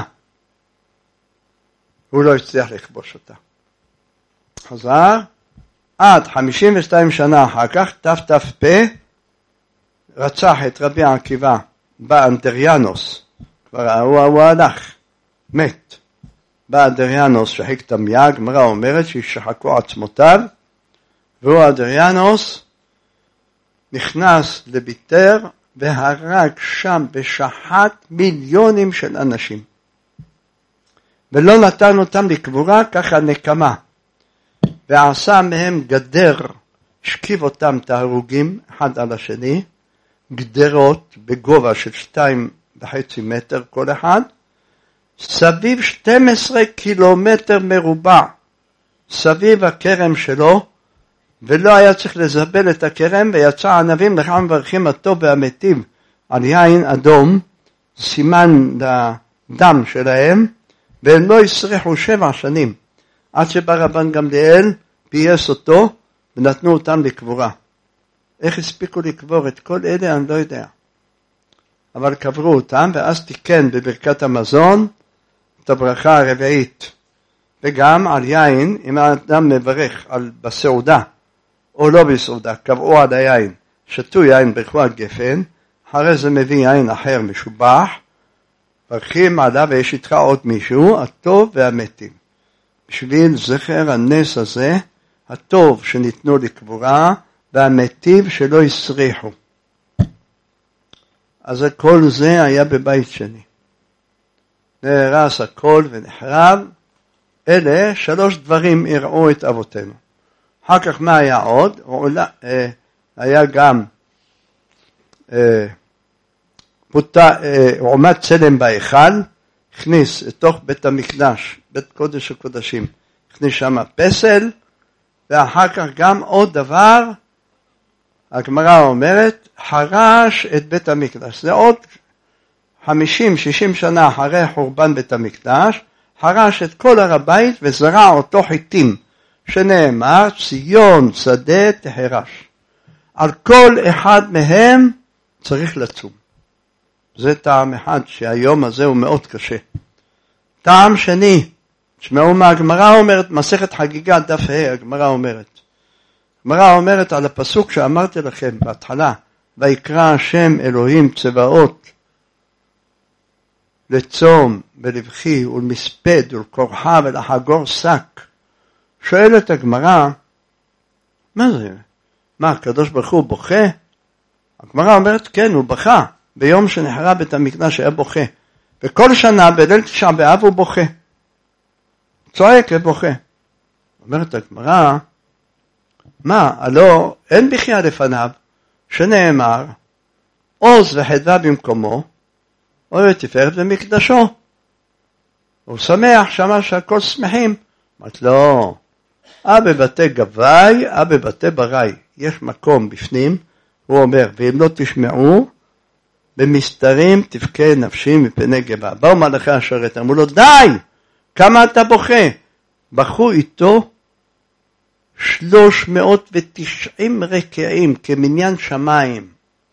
הוא לא הצליח לכבוש אותה. חזר, עד 52 שנה אחר כך, ת"פ, רצח את רבי עקיבא באנדריאנוס, כבר הוא הלך, מת. באדריאנוס שחק תמיה, הגמרא אומרת שישחקו עצמותיו, והוא אדריאנוס נכנס לביתר והרג שם ושחט מיליונים של אנשים. ולא נתן אותם לקבורה, ככה נקמה. ועשה מהם גדר, שכיב אותם תהרוגים אחד על השני, גדרות בגובה של 2.5 מטר כל אחד, סביב 12 קילומטר מרובע, סביב הכרם שלו, ולא היה צריך לזבל את הכרם, ויצא ענבים לך מברכים הטוב והמטיב על יין אדום, סימן לדם שלהם, והם לא יסרחו 7 שנים, עד שבא רבן גמליאל פייס אותו, ונתנו אותם לקבורה. איך הספיקו לקבור את כל אלה אני לא יודע. אבל קברו אותם, ואז תיקן בברכת המזון, את הברכה הרביעית, וגם על יין, אם האדם מברך בסעודה, או לא בסעודה, קבעו על היין, שתו יין ברכו על גפן, אחרי זה מביא יין אחר משובח, ברכים עליו ויש איתך עוד מישהו, הטוב והמתים. בשביל זכר הנס הזה, הטוב שניתנו לקבורה, והמתים שלא יסריחו. אז כל זה היה בבית שני. נהרס הכל ונחרב, אלה 3 דברים הראו את אבותינו. אחר כך מה היה עוד? היה גם עומת צלם בהיכל, הכניס לתוך בית המקדש, בית קודש הקודשים, הכניס שם פסל, ואחר כך גם עוד דבר, הגמרא אומרת, חרש את בית המקדש. זה עוד 50-60 שנה אחרי חורבן בית המקדש, חרש את כל הר הבית וזרע אותו חיטים, שנאמר ציון שדה תחרש. על כל אחד מהם צריך לצום. זה טעם אחד שהיום הזה הוא מאוד קשה. טעם שני, תשמעו מה הגמרא אומרת, מסכת חגיגה דף ה' הגמרא אומרת. הגמרא אומרת על הפסוק שאמרתי לכם בהתחלה, ויקרא השם אלוהים צבאות לצום ולבכי ולמספד ולקורחה ולחגור שק. שואלת הגמרא, מה זה? מה, הקדוש ברוך הוא בוכה? הגמרא אומרת, כן, הוא בכה. ביום שנחרב בית המקדש היה בוכה. וכל שנה בליל תשעה באב הוא בוכה. צועק ובוכה. אומרת הגמרא, מה, הלא אין בחייה לפניו, שנאמר, עוז וחדווה במקומו, אוי ותפארת במקדשו. הוא שמח, שמע שהכל שמחים. אמרת לא, בבתי גבאי, בבתי בראי. יש מקום בפנים, הוא אומר, ואם לא תשמעו, במסתרים תבכה נפשי מפני גבעה. באו מלאכי השרת, אמרו לו, די, כמה אתה בוכה? בכו איתו 390 רקיעים כמניין שמיים.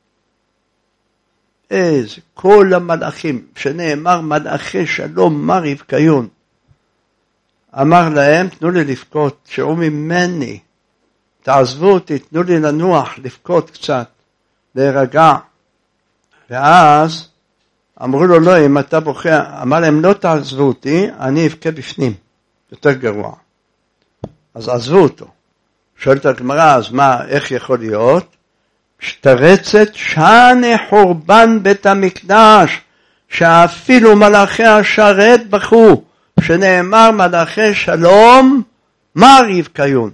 איזה, כל המלאכים, שנאמר מלאכי שלום מה רבקיון. אמר להם, תנו לי לבכות, תשעו ממני, תעזבו אותי, תנו לי לנוח, לבכות קצת, להירגע. ואז אמרו לו, לא, אם אתה בוכה, אמר להם, לא תעזבו אותי, אני אבכה בפנים, יותר גרוע. אז עזבו אותו. שואלת הגמרא, אז מה, איך יכול להיות? שתרצת שנה חורבן בית המקדש, שאפילו מלאכי השרת בכו, שנאמר מלאכי שלום, מה רבקיון?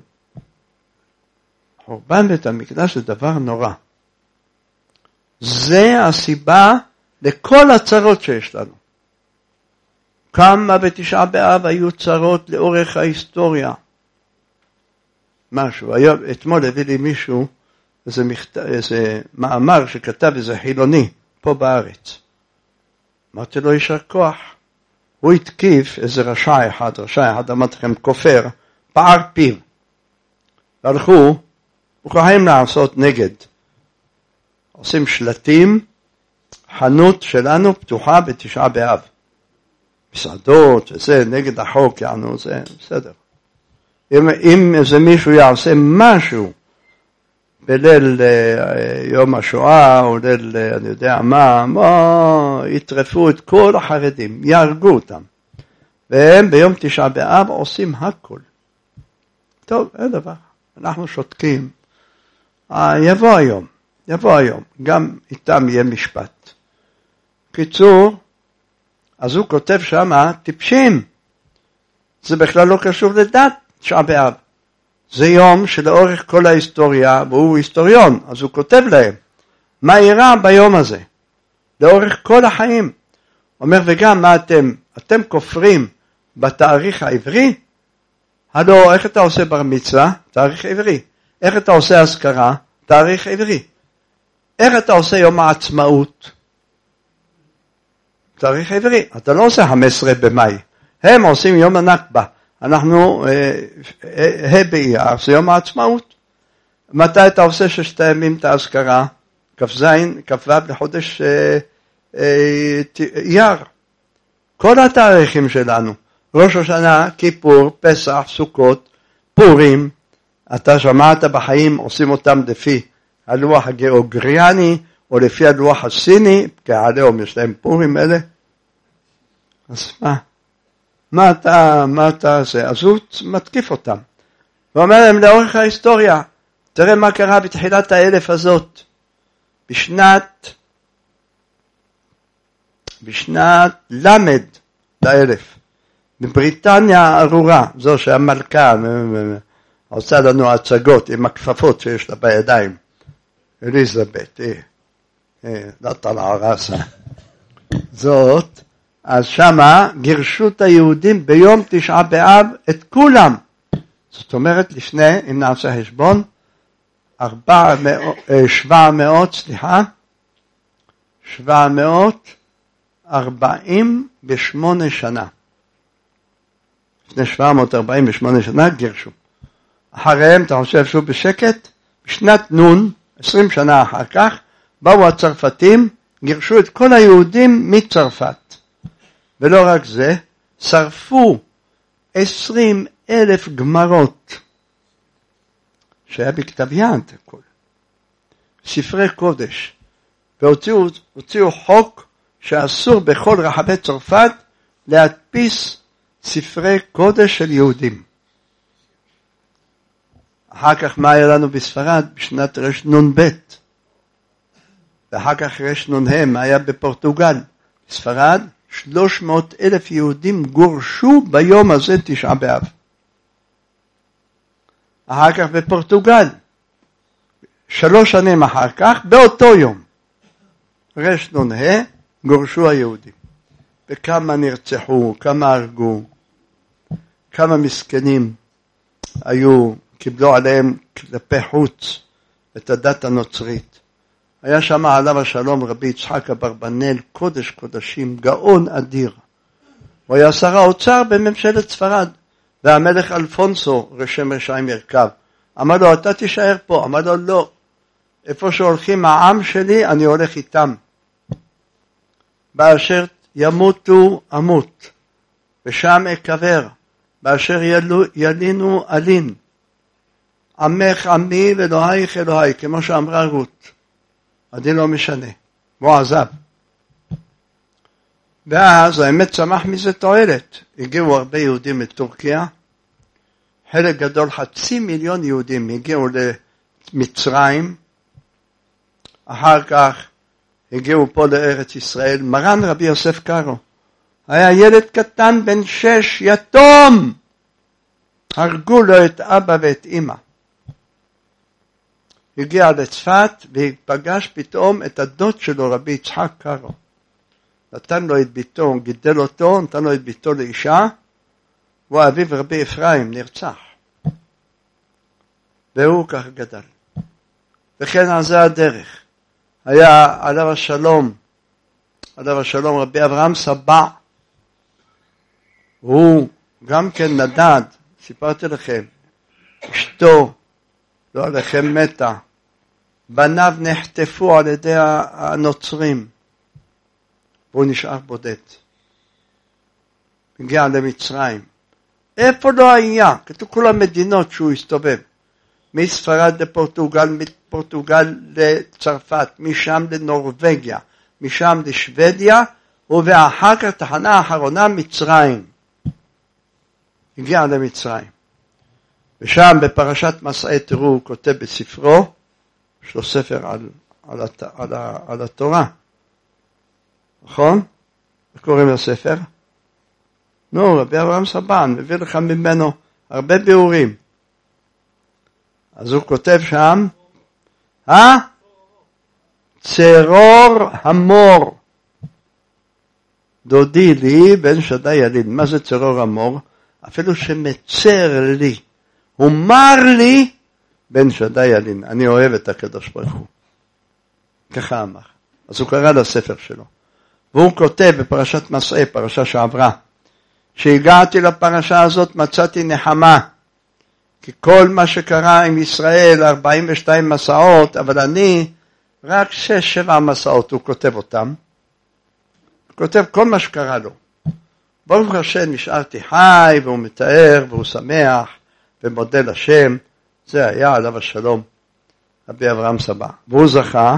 חורבן בית המקדש זה דבר נורא. זה הסיבה לכל הצרות שיש לנו. כמה בתשעה באב היו צרות לאורך ההיסטוריה. משהו. אתמול הביא לי מישהו איזה מאמר שכתב איזה חילוני פה בארץ. אמרתי לו יישר כוח. הוא התקיף איזה רשע אחד אמרתי לכם כופר, פער פיו. והלכו, מוכרחים לעשות נגד. עושים שלטים, חנות שלנו פתוחה בתשעה באב. מסעדות וזה, נגד החוק, יענו, זה בסדר. אם איזה מישהו יעשה משהו בליל יום השואה, או ליל אני יודע מה, יטרפו את כל החרדים, יהרגו אותם. והם ביום תשעה באב עושים הכל. טוב, אין דבר. אנחנו שותקים. יבוא היום. גם איתם יהיה משפט. קיצור, אז הוא כותב שמה, טיפשים. זה בכלל לא קשור לדת, תשעה באב. זה יום שלאורך כל ההיסטוריה, והוא היסטוריון, אז הוא כותב להם, מה אירע ביום הזה? לאורך כל החיים. אומר, וגם מה אתם כופרים בתאריך העברי? הלא, איך אתה עושה בר מצווה? תאריך עברי. איך אתה עושה אזכרה? תאריך עברי. איך אתה עושה יום העצמאות? תאריך עברי. אתה לא עושה 15 במאי. הם עושים יום הנכבה. אנחנו, באייר, זה יום העצמאות. מתי אתה עושה 6 ימים את האזכרה? כ"ו לחודש אייר. כל התאריכים שלנו. ראש השנה, כיפור, פסח, סוכות, פורים. אתה שמעת בחיים, עושים אותם לפי הלוח הגיאוגריאני, או לפי הלוח הסיני, כי עליהם יש להם פורים אלה. אז מה אתה עושה? אז הוא מתקיף אותם. הוא אומר להם לאורך ההיסטוריה, תראה מה קרה בתחילת האלף הזאת. בשנת למד לאלף. בבריטניה הארורה, זו שהמלכה עושה לנו הצגות עם הכפפות שיש לה בידיים. אליזבת, דת על הערסה. זאת, אז שמה גירשו את היהודים ביום תשעה באב את כולם. זאת אומרת לפני, אם נעשה חשבון, 748 שנה. לפני 748 שנה גירשו. אחריהם, אתה חושב שהוא בשקט? בשנת נון, 20 שנה אחר כך, באו הצרפתים, גירשו את כל היהודים מצרפת. ולא רק זה, שרפו 20,000 גמרות, שהיה בכתב יד הכל. ספרי קודש. והוציאו חוק שאסור בכל רחבי צרפת להדפיס ספרי קודש של יהודים. אחר כך מה היה לנו בספרד? בשנת רנ"ב. ואחר כך רנ"ה, מה היה בפורטוגל? בספרד 300,000 יהודים גורשו ביום הזה תשעה באב. אחר כך בפורטוגל, 3 שנים אחר כך, באותו יום, רנ"ה, גורשו היהודים. וכמה נרצחו, כמה הרגו, כמה מסכנים היו, קיבלו עליהם כלפי חוץ את הדת הנוצרית. היה שם עליו השלום רבי יצחק אברבנאל, קודש קודשים, גאון אדיר. הוא היה שר האוצר בממשלת ספרד, והמלך אלפונסו, רשם רשעים ירכב, אמר לו, אתה תישאר פה. אמר לו, לא. איפה שהולכים העם שלי, אני הולך איתם. באשר ימותו אמות, ושם אקבר, באשר ילינו אלין. עמך עמי ואלוהיך אלוהי, כמו שאמרה רות. אני לא משנה. הוא עזב. ואז האמת צמח מזה תועלת. הגיעו הרבה יהודים מטורקיה, חלק גדול, 500,000 יהודים הגיעו למצרים, אחר כך הגיעו פה לארץ ישראל. מרן רבי יוסף קארו היה ילד קטן בן 6, יתום, הרגו לו את אבא ואת אמא. הגיע לצפת והפגש פתאום את הדוד שלו, רבי יצחק קארו. נתן לו את ביתו, גידל אותו, נתן לו את ביתו לאישה, והוא אביו רבי אפרים, נרצח. והוא כך גדל. וכן על זה הדרך. היה עליו השלום רבי אברהם סבא, הוא גם כן נדד, סיפרתי לכם, אשתו לא עליכם מתה, בניו נחטפו על ידי הנוצרים, והוא נשאר בודד. הגיע למצרים. איפה לא היה? כתוב כל המדינות שהוא הסתובב. מספרד לפורטוגל, מפורטוגל לצרפת, משם לנורווגיה, משם לשוודיה, ואחר כך תחנה האחרונה מצרים. הגיע למצרים. ושם בפרשת מסעי תראו, הוא כותב בספרו, יש לו ספר על התורה. נכון? קוראים לספר? נו, רבי אברהם סבן, מביא לך ממנו הרבה ביאורים. אז הוא כותב שם, צרור המור, דודי לי בן שדי ילין. מה זה צרור המור? אפילו שמצר לי, הוא מר לי בן שדי ילין. אני אוהב את הקדוש ברוך הוא. ככה אמר. אז הוא קרא לספר שלו. והוא כותב בפרשת מסעי, פרשה שעברה, שהגעתי לפרשה הזאת מצאתי נחמה, כי כל מה שקרה עם ישראל 42 מסעות, אבל אני רק 6-7 מסעות, הוא כותב אותם. הוא כותב כל מה שקרה לו. ברוך השם נשארתי חי, והוא מתאר, והוא שמח, ומודה לשם. זה היה עליו השלום, רבי אברהם סבא. והוא זכה,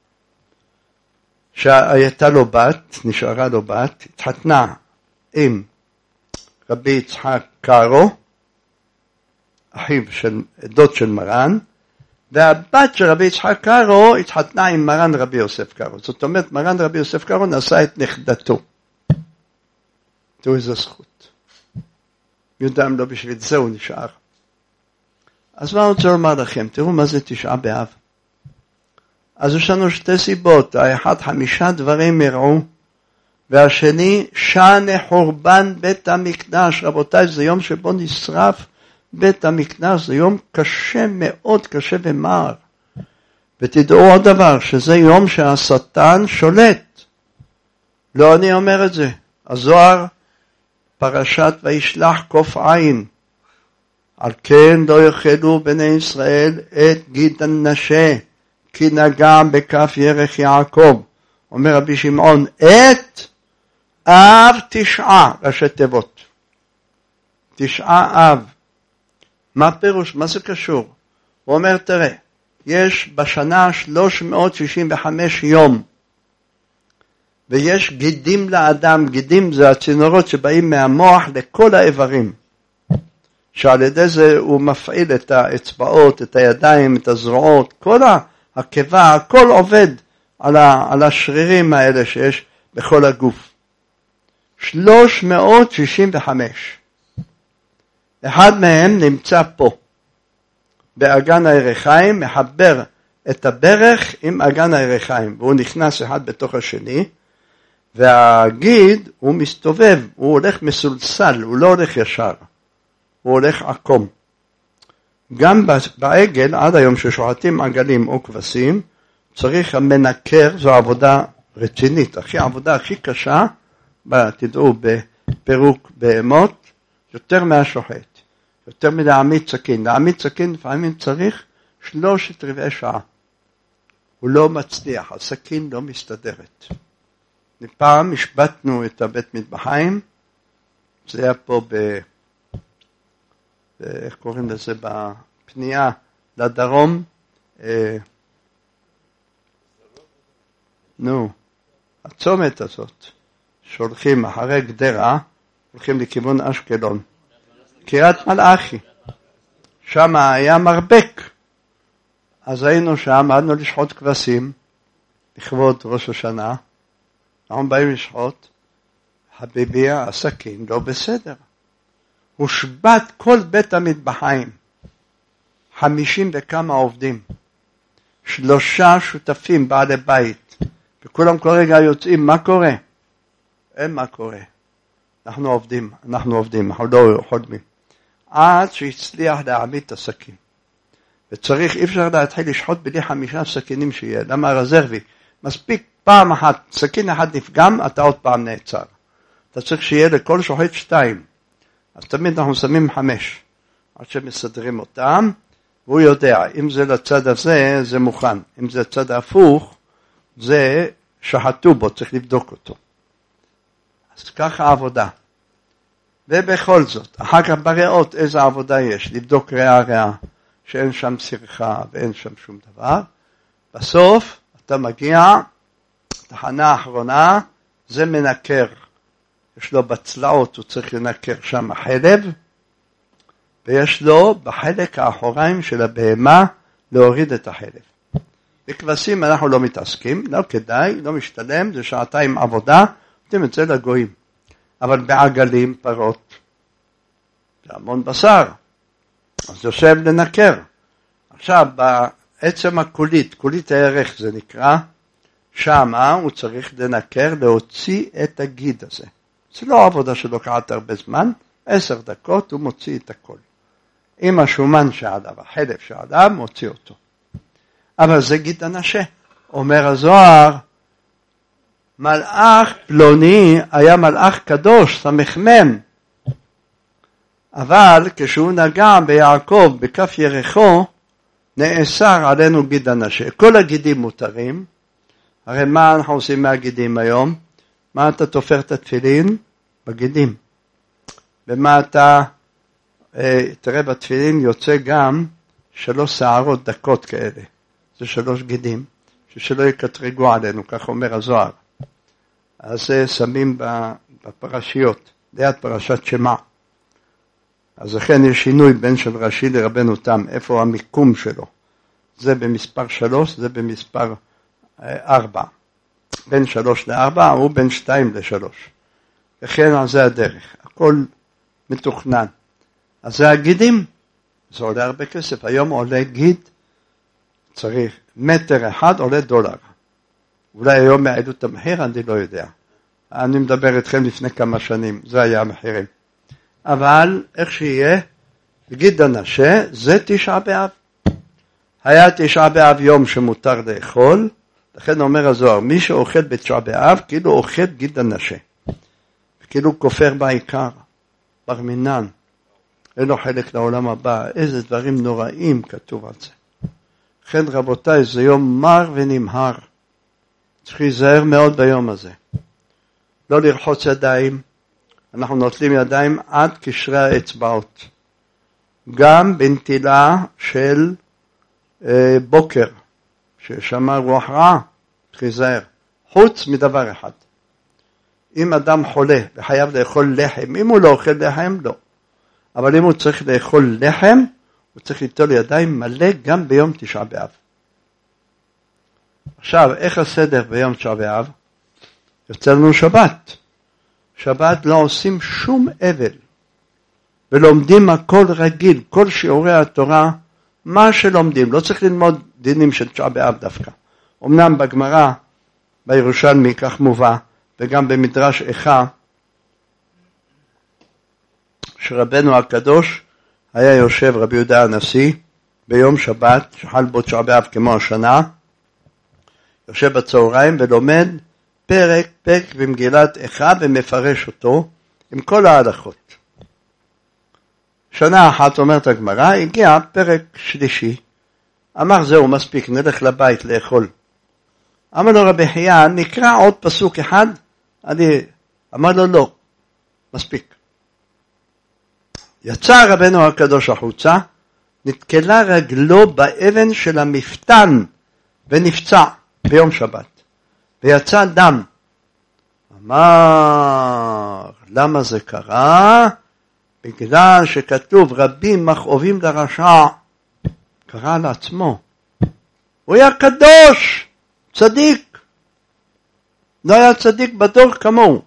שהייתה לו בת, נשארה לו בת, התחתנה עם רבי יצחק קארו, אחיו של דוד של מרן, והבת של רבי יצחק קארו התחתנה עם מרן רבי יוסף קארו. זאת אומרת, מרן רבי יוסף קארו נשא את נכדתו. תראו איזו זכות. יהודה לא בשביל זה הוא נשאר. אז מה אני רוצה לומר לכם? תראו מה זה תשעה באב. אז יש לנו שתי סיבות. האחד, 5 דברים יראו, והשני, שנה חורבן בית המקדש. רבותיי, זה יום שבו נשרף בית המקדש, זה יום קשה מאוד, קשה ומר. ותדעו עוד דבר, שזה יום שהשטן שולט. לא אני אומר את זה. הזוהר, פרשת וישלח קוף עין. על כן לא יאכלו בני ישראל את גיד הנשה, כי נגע בכף ירך יעקב. אומר רבי שמעון, את אב 9, ראשי תיבות. 9 אב. מה פירוש? מה זה קשור? הוא אומר, תראה, יש בשנה 365 יום, ויש גידים לאדם. גידים זה הצינורות שבאים מהמוח לכל האיברים, שעל ידי זה הוא מפעיל את האצבעות, את הידיים, את הזרועות, כל הקיבה, הכל עובד על השרירים האלה שיש בכל הגוף. 365. אחד מהם נמצא פה, באגן הירחיים, מחבר את הברך עם אגן הירחיים, והוא נכנס אחד בתוך השני, והגיד הוא מסתובב, הוא הולך מסולסל, הוא לא הולך ישר, הוא הולך עקום. גם בעגל, עד היום ששוחטים עגלים או כבשים, צריך המנקר, זו עבודה רצינית, העבודה הכי קשה, תדעו, בפירוק בהמות, יותר מהשוחט, יותר מלהעמיד סכין. להעמיד סכין לפעמים צריך 3/4 שעה. הוא לא מצליח, הסכין לא מסתדרת. פעם השבתנו את הבית מטבחיים, זה היה פה איך קוראים לזה, בפנייה לדרום, הצומת הזאת, שהולכים אחרי גדרה, הולכים לכיוון אשקלון. קריית מלאכי. שם היה מרבק. אז היינו שם, עדנו לשחוט כבשים, לכבוד ראש השנה. אנחנו באים לשחוט. הביבי, הסכין, לא בסדר. הושבת כל בית המטבחיים. 50 וכמה עובדים. 3 שותפים בעלי בית. וכולם כל רגע יוצאים, מה קורה? אין מה קורה. אנחנו עובדים, אנחנו לא חולמים. עד שהצליח להעמיד את הסכין. וצריך, אי אפשר להתחיל לשחוט בלי 5 סכינים שיהיה. למה רזרבי? מספיק פעם אחת, סכין אחד נפגם, אתה עוד פעם נעצר. אתה צריך שיהיה לכל שוחט 2. אז תמיד אנחנו שמים 5. עד שמסדרים אותם, והוא יודע, אם זה לצד הזה, זה מוכן. אם זה לצד ההפוך, זה שחטו בו, צריך לבדוק אותו. אז ככה העבודה. ובכל זאת, אחר כך בריאות איזה עבודה יש, לבדוק ריאה, שאין שם סרחה ואין שם שום דבר. בסוף, אתה מגיע, תחנה האחרונה, זה מנקר. יש לו בצלעות, הוא צריך לנקר שם חלב, ויש לו בחלק האחוריים של הבהמה להוריד את החלב. בכבשים אנחנו לא מתעסקים, לא כדאי, לא משתלם, זה 2 עבודה, אתם את זה לגויים. אבל בעגלים, פרות, זה המון בשר, אז יושב לנקר. עכשיו, בעצם הקולית, קולית הערך זה נקרא, שמה הוא צריך לנקר, להוציא את הגיד הזה. זה לא עבודה שלוקחת הרבה זמן, 10 דקות הוא מוציא את הכל. עם השומן שעליו, החלב שעליו, מוציא אותו. אבל זה גיד הנשה. אומר הזוהר, מלאך פלוני היה מלאך קדוש, סמ"ם. אבל כשהוא נגע ביעקב בכף ירחו, נאסר עלינו גיד הנשה. כל הגידים מותרים. הרי מה אנחנו עושים מהגידים היום? מה אתה תופר את התפילין? בגידים. ומה אתה, תראה בתפילין יוצא גם 3 שערות דקות כאלה. זה 3 גידים, שלא יקטרגו עלינו, כך אומר הזוהר. אז זה שמים בפרשיות, ליד פרשת שמע. אז לכן יש שינוי בין של רש"י לרבנו תם, איפה המיקום שלו. זה במספר 3, זה במספר 4. בין 3 ל-4, הוא בין 2 ל-3. וכן על זה הדרך, הכל מתוכנן. אז זה הגידים, זה עולה הרבה כסף. היום עולה גיד, צריך 1 מטר עולה $1. אולי היום מעדו את המחיר, אני לא יודע. אני מדבר איתכם לפני כמה שנים, זה היה המחירים. אבל איך שיהיה, גיד הנשה, זה 9 באב. היה 9 באב יום שמותר לאכול, לכן אומר הזוהר, מי שאוכל ב9 באב, כאילו אוכל גיד הנשה. כאילו כופר בעיקר, בר מינן. אין לו חלק לעולם הבא, איזה דברים נוראים כתוב על זה. לכן רבותיי, זה יום מר ונמהר. צריך להיזהר מאוד ביום הזה. לא לרחוץ ידיים, אנחנו נוטלים ידיים עד קשרי האצבעות. גם בנטילה של בוקר, ששמע רוח רעה, צריך להיזהר. חוץ מדבר אחד. אם אדם חולה וחייב לאכול לחם, אם הוא לא אוכל לחם, לא. אבל אם הוא צריך לאכול לחם, הוא צריך ליטול ידיים מלא גם ביום 9 באב. עכשיו, איך הסדר ביום 9 באב? יוצא לנו שבת. שבת לא עושים שום אבל. ולומדים הכל רגיל, כל שיעורי התורה, מה שלומדים. לא צריך ללמוד דינים של 9 באב דווקא. אמנם בגמרא, בירושלמי, כך מובא, וגם במדרש איכה, שרבנו הקדוש היה יושב רבי יהודה הנשיא ביום שבת, שחל בו 9 באב כמו השנה, יושב בצהריים ולומד פרק במגילת איכה ומפרש אותו עם כל ההלכות. שנה אחת אומרת הגמרא, הגיע פרק שלישי, אמר זהו מספיק, נלך לבית לאכול. אמר לו רבי חייא, נקרא עוד פסוק אחד, אמר לו לא, מספיק. יצא רבנו הקדוש החוצה, נתקלה רגלו באבן של המפתן ונפצע ביום שבת, ויצא דם. אמר, למה זה קרה? בגלל שכתוב רבים מכאובים לרשע, קרא לעצמו. הוא היה קדוש, צדיק. לא היה צדיק בדור כמוהו.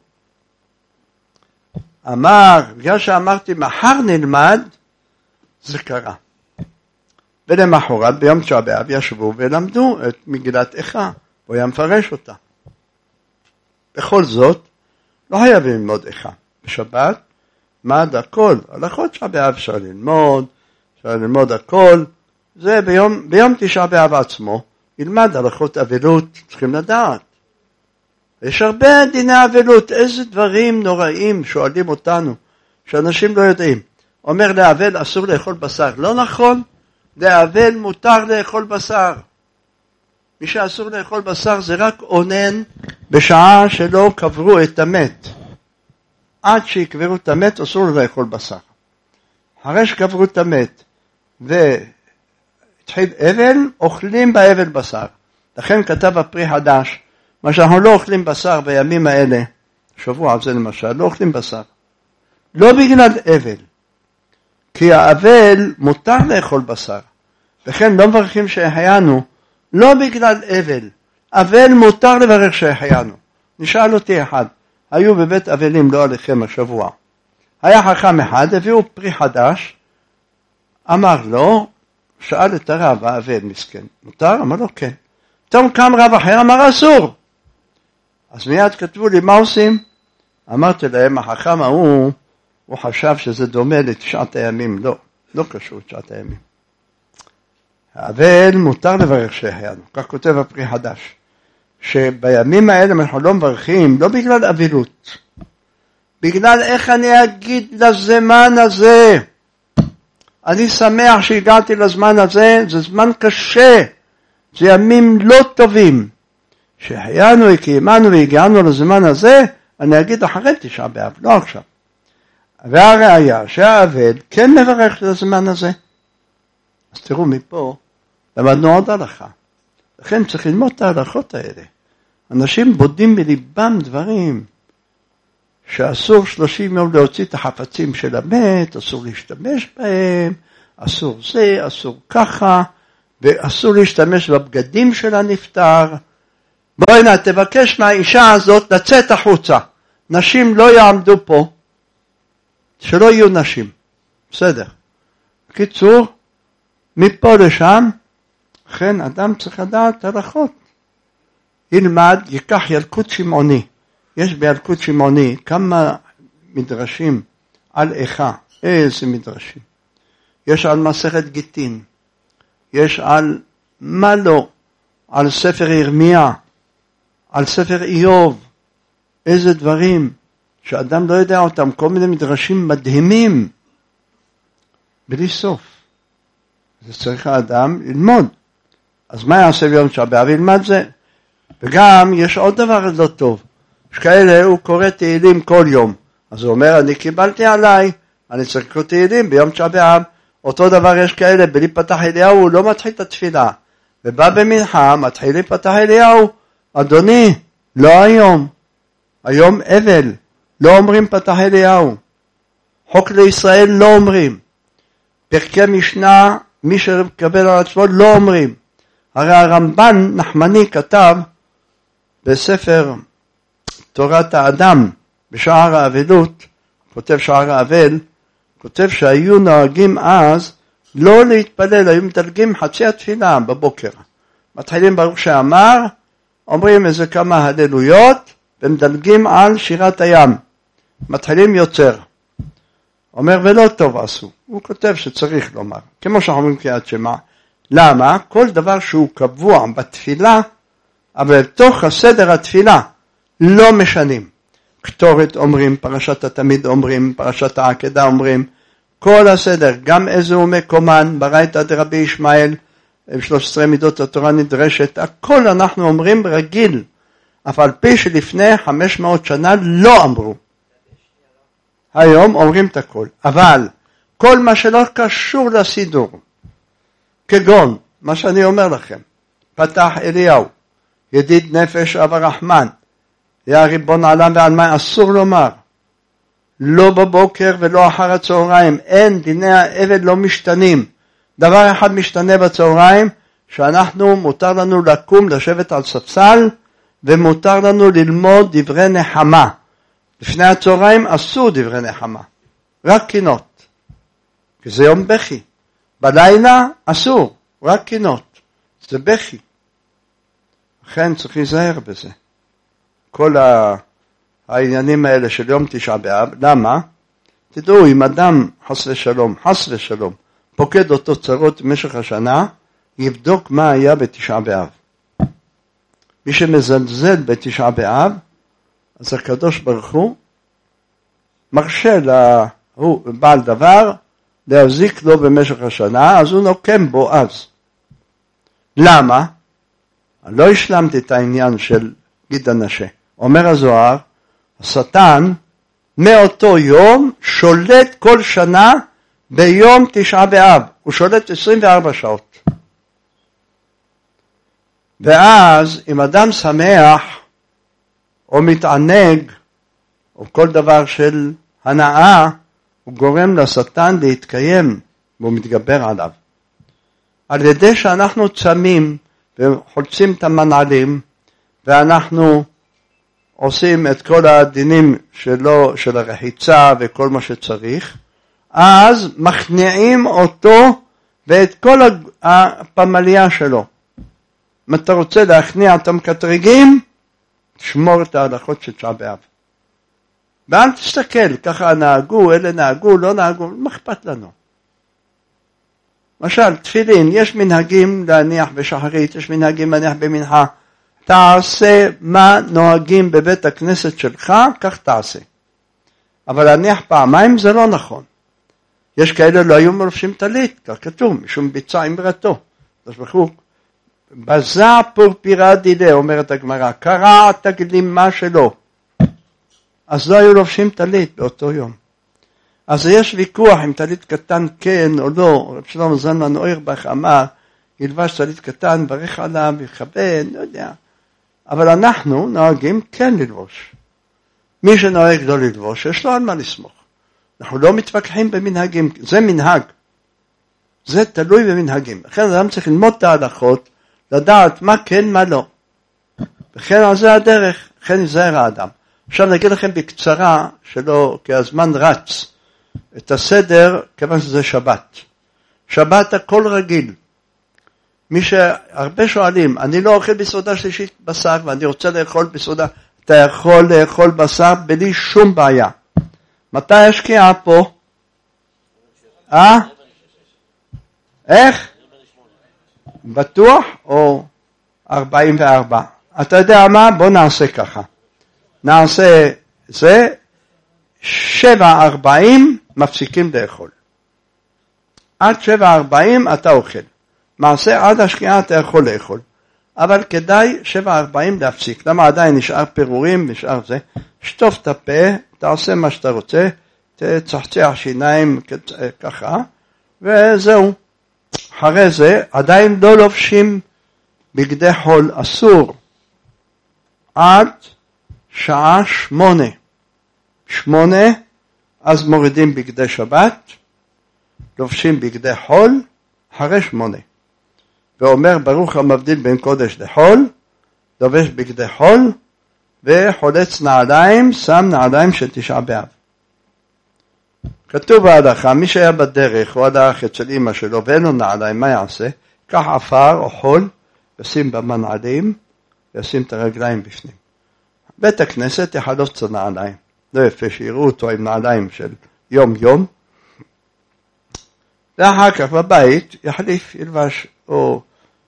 אמר, בגלל שאמרתי מחר נלמד, זה קרה. ולמחרת ביום תשעה באב ישבו ולמדו את מגילת איכה, הוא היה מפרש אותה. בכל זאת, לא היה ללמוד איכה. בשבת, מעד הכל, הלכות תשעה באב אפשר ללמוד הכל, זה ביום תשעה באב עצמו, ילמד הלכות אבלות, צריכים לדעת. יש הרבה דיני אבלות, איזה דברים נוראים שואלים אותנו, שאנשים לא יודעים. אומר לאבל אסור לאכול בשר, לא נכון, לאבל מותר לאכול בשר. מי שאסור לאכול בשר זה רק אונן בשעה שלא קברו את המת. עד שיקברו את המת אסור לאכול בשר. אחרי שקברו את המת והתחיל אבל, אוכלים באבל בשר. לכן כתב הפרי חדש, מה שאנחנו לא אוכלים בשר בימים האלה, שבוע הזה למשל, לא אוכלים בשר. לא בגלל אבל, כי האבל מותר לאכול בשר. וכן לא מברכים שהחיינו, לא בגלל אבל. אבל מותר לברך שהחיינו. נשאל אותי אחד, היו בבית אבלים לא עליכם השבוע. היה חכם אחד, הביאו פרי חדש, אמר לו, שאל את הרב האבל מסכן, מותר? אמר לו כן. פתאום קם רב אחר, אמר אסור. אז מיד כתבו לי, מה עושים? אמרתי להם, החכם הוא חשב שזה דומה לתשעת הימים. לא קשור לתשעת הימים. אבל מותר לברך שהחיינו. כך כותב הפרי חדש. שבימים האלה אנחנו לא מברכים, לא בגלל אבילות. בגלל איך אני אגיד לזמן הזה. אני שמח שהגעתי לזמן הזה, זה זמן קשה. זה ימים לא טובים. שהחיינו, קיימנו והגענו לזמן הזה, אני אגיד אחרי תשעה באב, לא עכשיו. והראיה שהאבל כן מברך לזמן הזה. אז תראו מפה, למדנו עוד הלכה. לכן צריך ללמוד את ההלכות האלה. אנשים בודים מליבם דברים, שאסור 30 יום להוציא את החפצים של המת, אסור להשתמש בהם, אסור זה, אסור ככה, ואסור להשתמש בבגדים של הנפטר. בואי נה, תבקש מהאישה הזאת לצאת החוצה. נשים לא יעמדו פה, שלא יהיו נשים. בסדר. קיצור, מפה לשם, לכן אדם צריך לדעת הלכות. ילמד, ייקח ילקוט שמעוני. יש בילקוט שמעוני כמה מדרשים על איכה. איזה מדרשים. יש על מסכת גיטין. יש על מה לא. על ספר ירמיה. על ספר איוב. איזה דברים שאדם לא יודע אותם. כל מיני מדרשים מדהימים. בלי סוף. זה צריך האדם ללמוד. אז מה יעשה ביום תשעה באב? ילמד זה. וגם יש עוד דבר לא טוב. יש כאלה, הוא קורא תהילים כל יום. אז הוא אומר, אני קיבלתי עליי, אני צריך לקרוא תהילים ביום תשעה באב. אותו דבר יש כאלה, בלי פתח אליהו, הוא לא מתחיל את התפילה. ובא במנחה, מתחיל לפתח אליהו. אדוני, לא היום. היום אבל. לא אומרים פתח אליהו. חוק לישראל לא אומרים. פרקי משנה, מי שמקבל על עצמו לא אומרים. הרי הרמב"ן נחמני כתב בספר תורת האדם בשער האבלות, כותב שער האבל, כותב שהיו נוהגים אז לא להתפלל, היו מדלגים חצי התפילה בבוקר. מתחילים ברוך שאמר, אומרים איזה כמה הללויות, ומדלגים על שירת הים. מתחילים יוצר. אומר ולא טוב עשו. הוא כותב שצריך לומר. כמו שאנחנו אומרים קריאת שמע. למה? כל דבר שהוא קבוע בתפילה, אבל תוך הסדר התפילה לא משנים. קטורת אומרים, פרשת התמיד אומרים, פרשת העקדה אומרים, כל הסדר, גם איזה הוא מקומן, ברייתא דרבי ישמעאל, 13 מידות התורה נדרשת, הכל אנחנו אומרים רגיל, אף על פי שלפני 500 שנה לא אמרו. היום אומרים את הכל, אבל כל מה שלא קשור לסידור, כגון, מה שאני אומר לכם, פתח אליהו, ידיד נפש אב הרחמן, יא ריבון העולם ועל מה אסור לומר. לא בבוקר ולא אחר הצהריים, אין, דיני העבד לא משתנים. דבר אחד משתנה בצהריים, שאנחנו מותר לנו לקום, לשבת על ספסל, ומותר לנו ללמוד דברי נחמה. לפני הצהריים אסור דברי נחמה, רק קינות, כי זה יום בכי. בלילה אסור, רק קינות, זה בכי. לכן צריך להיזהר בזה. כל העניינים האלה של יום תשעה באב, למה? תדעו, אם אדם חס ושלום, פוקד אותו צרות במשך השנה, יבדוק מה היה בתשעה באב. מי שמזלזל בתשעה באב, אז הקדוש ברוך הוא מרשה הוא בעל דבר להזיק לו במשך השנה, אז הוא נוקם בו אז. למה? לא השלמתי את העניין של גיד הנשה. אומר הזוהר, השטן מאותו יום שולט כל שנה ביום תשעה באב. הוא שולט 24 שעות. ואז אם אדם שמח או מתענג או כל דבר של הנאה, הוא גורם לשטן להתקיים והוא מתגבר עליו. על ידי שאנחנו צמים וחולצים את המנעלים ואנחנו עושים את כל הדינים שלו, של הרחיצה וכל מה שצריך, אז מכניעים אותו ואת כל הפמליה שלו. אם אתה רוצה להכניע את המקטרגים, תשמור את ההלכות של תשעה באב. ואל תסתכל, ככה נהגו, אלה נהגו, לא נהגו, מה אכפת לנו? למשל, תפילין, יש מנהגים להניח בשחרית, יש מנהגים להניח במנחה. תעשה מה נוהגים בבית הכנסת שלך, כך תעשה. אבל להניח פעמיים זה לא נכון. יש כאלה לא היו מלובשים טלית, כך כתוב, משום ביצע אמרתו. תשמחו, בזה פורפירה דילה, אומרת הגמרא, קרע את הגלימה שלו. אז לא היו לובשים טלית באותו יום. אז יש ויכוח אם טלית קטן כן או לא. רב שלמה זלמן אוירבך אמר, ילבש טלית קטן, ברך עליו, יכוון, לא יודע. אבל אנחנו נוהגים כן ללבוש. מי שנוהג לא ללבוש, יש לו על מה לסמוך. אנחנו לא מתווכחים במנהגים, זה מנהג. זה תלוי במנהגים. לכן אדם צריך ללמוד את ההלכות, לדעת מה כן, מה לא. וכן על זה הדרך, לכן יזהר האדם. עכשיו נגיד לכם בקצרה, שלא, כי הזמן רץ, את הסדר, כיוון שזה שבת. שבת הכל רגיל. מי שהרבה שואלים, אני לא אוכל בסעודה שלישית בשר, ואני רוצה לאכול בסעודה, אתה יכול לאכול בשר בלי שום בעיה. מתי השקיעה פה? איך? בטוח או 44? אתה יודע מה? בוא נעשה ככה. נעשה זה, 7:40 מפסיקים לאכול. עד 7:40 אתה אוכל. מעשה עד השקיעה אתה יכול לאכול. אבל כדאי 7:40 להפסיק. למה עדיין נשאר פירורים, נשאר זה. שטוף את הפה, תעשה מה שאתה רוצה, תצחצח שיניים ככה, וזהו. אחרי זה עדיין לא לובשים בגדי חול, אסור. עד שעה 8, אז מורידים בגדי שבת, לובשים בגדי חול, אחרי 8. ואומר ברוך המבדיל בין קודש לחול, לובש בגדי חול, וחולץ נעליים, שם נעליים של תשעה באב. כתוב בהלכה, מי שהיה בדרך, או הלך אצל אמא שלו, ואין לו נעליים, מה יעשה? קח עפר או חול, ישים במנעלים, וישים את הרגליים בפנים. בית הכנסת יחלוץ את הנעליים. לא יפה שיראו אותו עם נעליים של יום, ואחר כך בבית יחליף, ילבש או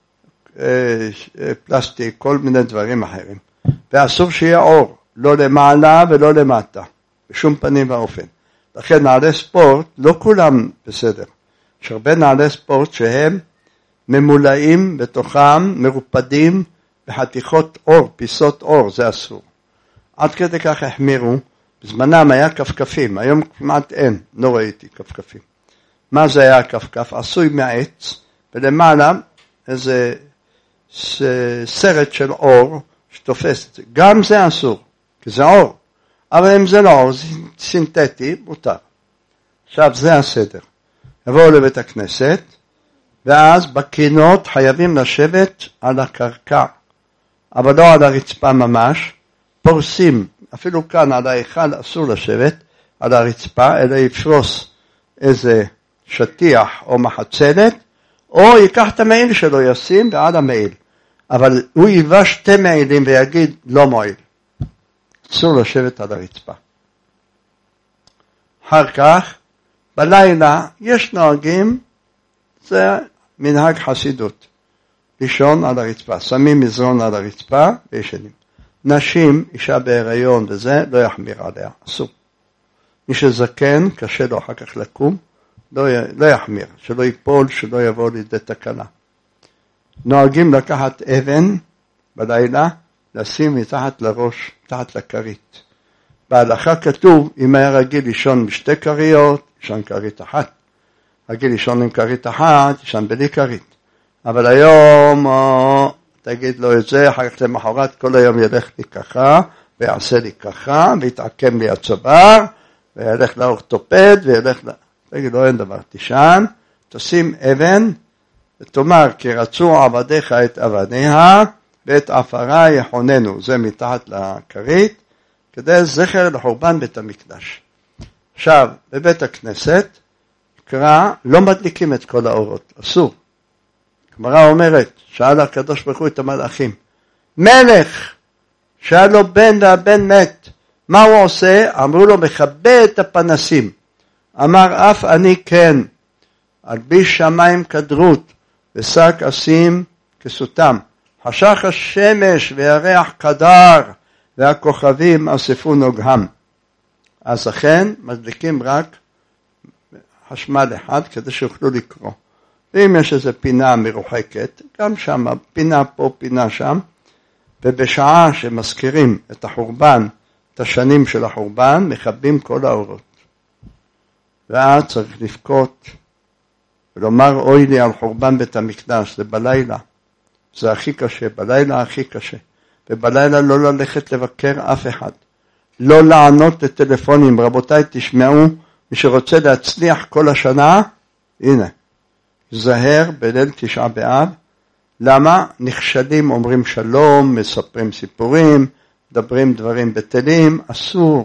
פלסטיק, כל מיני דברים אחרים. ואסור שיהיה אור, לא למעלה ולא למטה, בשום פנים ואופן. לכן נעלי ספורט, לא כולם בסדר. יש הרבה נעלי ספורט שהם ממולאים בתוכם, מרופדים בחתיכות אור, פיסות אור, זה אסור. עד כדי כך החמירו, בזמנם היה כפכפים, היום כמעט אין, לא ראיתי כפכפים. מה זה היה כפכף? עשוי מעץ, ולמעלה איזה סרט של אור שתופס את זה. גם זה אסור. כי זה עור. אבל אם זה לא עור, זה סינתטי, מותר. עכשיו זה הסדר. יבואו לבית הכנסת, ואז בקינות חייבים לשבת על הקרקע, אבל לא על הרצפה ממש, פורסים, אפילו כאן על ההיכל אסור לשבת על הרצפה, אלא יפרוס איזה שטיח או מחצלת, או ייקח את המעיל שלו, ישים ועל המעיל. אבל הוא ייבש שתי מעילים ויגיד לא מועיל. אסור לשבת על הרצפה. אחר כך, בלילה יש נוהגים, זה מנהג חסידות, לישון על הרצפה, שמים מזרון על הרצפה וישנים. נשים, אישה בהיריון וזה, לא יחמיר עליה, אסור. מי שזקן, קשה לו אחר כך לקום, לא יחמיר, שלא ייפול, שלא יבוא לידי תקלה. נוהגים לקחת אבן בלילה, לשים מתחת לראש, מתחת לכרית. בהלכה כתוב, אם היה רגיל לישון בשתי כריות, ישן כרית אחת. רגיל לישון עם כרית אחת, ישן בלי כרית. אבל היום, תגיד לו את זה, אחר כך למחרת כל היום ילך לי ככה, ויעשה לי ככה, ויתעקם לי הצוואר, וילך לאורתופד, תגיד לו אין דבר, תשען, תשים אבן, ותאמר, כי רצו עבדיך את אבניה, ואת עפרה יחוננו, זה מתחת לכרית, כדי זכר לחורבן בית המקדש. עכשיו, בבית הכנסת, קרא, לא מדליקים את כל האורות, אסור. הגמרא אומרת, שאל הקדוש ברוך הוא את המלאכים, מלך, שהיה לו בן והבן מת, מה הוא עושה? אמרו לו, מכבה את הפנסים. אמר, אף אני כן, אלביש שמיים כדרות, ושק אשים כסותם. חשך השמש וירח קדר, והכוכבים אספו נוגהם. אז אכן, מדליקים רק חשמל אחד, כדי שיוכלו לקרוא. ואם יש איזו פינה מרוחקת, גם שם, פינה פה, פינה שם, ובשעה שמזכירים את החורבן, את השנים של החורבן, מכבים כל האורות. ואז צריך לבכות, ולומר, אוי לי על חורבן בית המקדש, זה בלילה. זה הכי קשה, בלילה הכי קשה. ובלילה לא ללכת לבקר אף אחד. לא לענות לטלפונים. רבותיי, תשמעו, מי שרוצה להצליח כל השנה, הנה, זהר בליל תשעה באב. למה? נכשלים, אומרים שלום, מספרים סיפורים, מדברים דברים בטלים, אסור.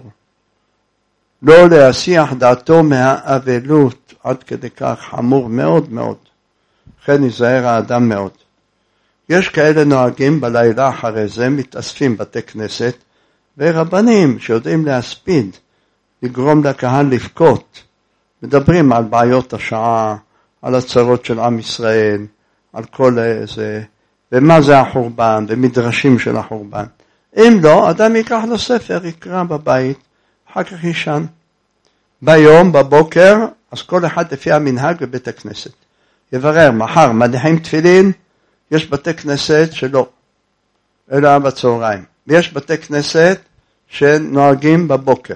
לא להסיח דעתו מהאבלות, עד כדי כך חמור מאוד מאוד. לכן ייזהר האדם מאוד. יש כאלה נוהגים בלילה אחרי זה, מתאספים בתי כנסת, ורבנים שיודעים להספיד, לגרום לקהל לבכות, מדברים על בעיות השעה, על הצרות של עם ישראל, על כל זה, ומה זה החורבן, ומדרשים של החורבן. אם לא, אדם ייקח לו ספר, יקרא בבית, אחר כך ישן. ביום, בבוקר, אז כל אחד לפי המנהג בבית הכנסת. יברר, מחר, מניחים תפילין, יש בתי כנסת שלא, אלא בצהריים. ויש בתי כנסת שנוהגים בבוקר.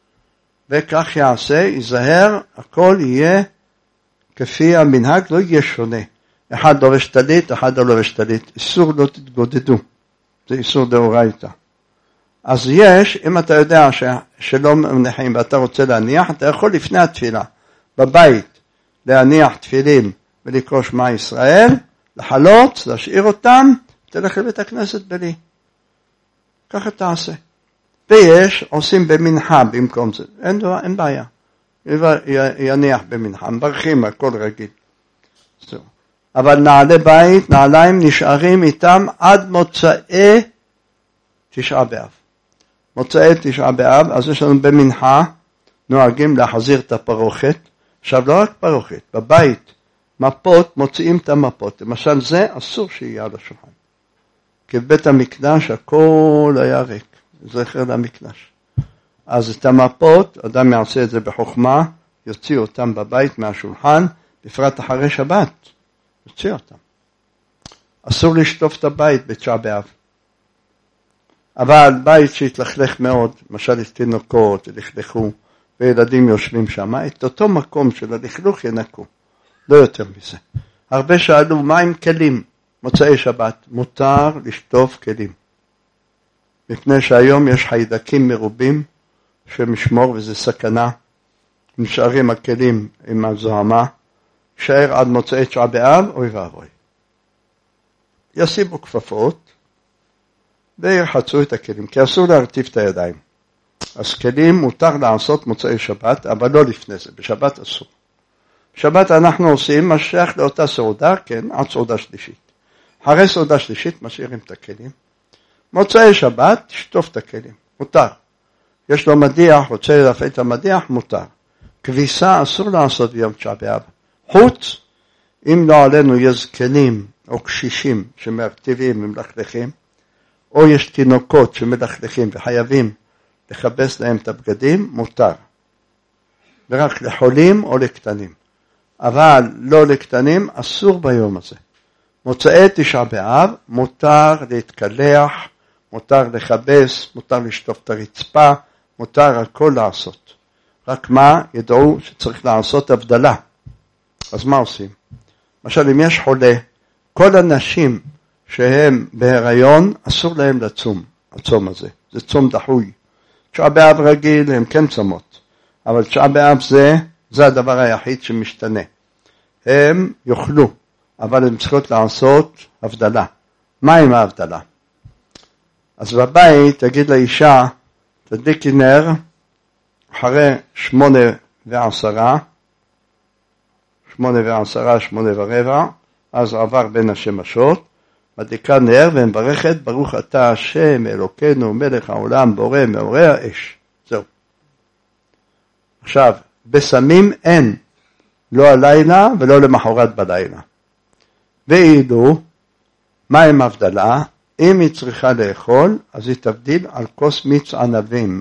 וכך יעשה, ייזהר, הכל יהיה כפי המנהג, לא יהיה שונה. אחד לובש טלית, אחד לא לובש טלית. איסור לא תתגודדו. זה איסור דאורייתא. אז יש, אם אתה יודע שלא מניחים ואתה רוצה להניח, אתה יכול לפני התפילה, בבית, להניח תפילין ולקרוא שמע ישראל, לחלוץ, להשאיר אותם, תלך לבית הכנסת בלי. ככה תעשה. ויש, עושים במנחה במקום זה. אין בעיה. יניח במנחה, מברכים, הכל רגיל. אבל נעלי בית, נעליים נשארים איתם עד מוצאי תשעה באב. מוצאי תשעה באב, אז יש לנו במנחה, נוהגים להחזיר את הפרוכת. עכשיו לא רק פרוכת, בבית, מפות, מוציאים את המפות. למשל זה אסור שיהיה על השולחן. כי בבית המקדש הכל היה ריק. זכר למקדש. אז את המפות, אדם יעשה את זה בחוכמה, יוציא אותם בבית מהשולחן, בפרט אחרי שבת. יוציא אותם. אסור לשטוף את הבית בתשעה באב. אבל בית שהתלכלך מאוד, למשל יש תינוקות, לכלכו, וילדים יושבים שם, את אותו מקום של הלכלוך ינקו. לא יותר מזה. הרבה שאלו, מה עם כלים? מוצאי שבת, מותר לשטוף כלים. מפני שהיום יש חיידקים מרובים שמשמור וזה סכנה. נשארים הכלים עם הזוהמה, יישאר עד מוצאי תשעה באב, אוי ואבוי. ישימו כפפות וירחצו את הכלים, כי אסור להרטיב את הידיים. אז כלים מותר לעשות מוצאי שבת, אבל לא לפני זה, בשבת אסור. בשבת אנחנו עושים מה שייך לאותה סעודה, כן, עד סעודה שלישית. אחרי סעודה שלישית משאירים את הכלים. מוצאי שבת, שטוף את הכלים, מותר. יש לו מדיח, רוצה להפעיל את המדיח, מותר. כביסה אסור לעשות ביום תשעה באב. חוץ, אם לא עלינו יש זקנים או קשישים שמרטיבים ומלכלכים, או יש תינוקות שמלכלכים וחייבים לכבס להם את הבגדים, מותר. ורק לחולים או לקטנים. אבל לא לקטנים, אסור ביום הזה. מוצאי תשעה באב, מותר להתקלח, מותר לכבס, מותר לשטוף את הרצפה, מותר הכל לעשות. רק מה? ידעו שצריך לעשות הבדלה. אז מה עושים? למשל, אם יש חולה, כל הנשים שהם בהיריון, אסור להם לצום, הצום הזה. זה צום דחוי. תשעה באב רגיל, הם כן צומות. אבל תשעה באב זה הדבר היחיד שמשתנה. הם יאכלו, אבל הם צריכות לעשות הבדלה. מה עם ההבדלה? אז בבית תגיד לאישה, תדליקי נר, אחרי 8:10, 8:10, 8:15, אז עבר בין השמשות, מדליקה נר ומברכת, ברוך אתה השם אלוקינו מלך העולם בורא מאורי האש. זהו. עכשיו, בסמים אין, לא הלילה ולא למחרת בלילה. ואילו, מה עם הבדלה? אם היא צריכה לאכול, אז היא תבדיל על כוס מיץ ענבים,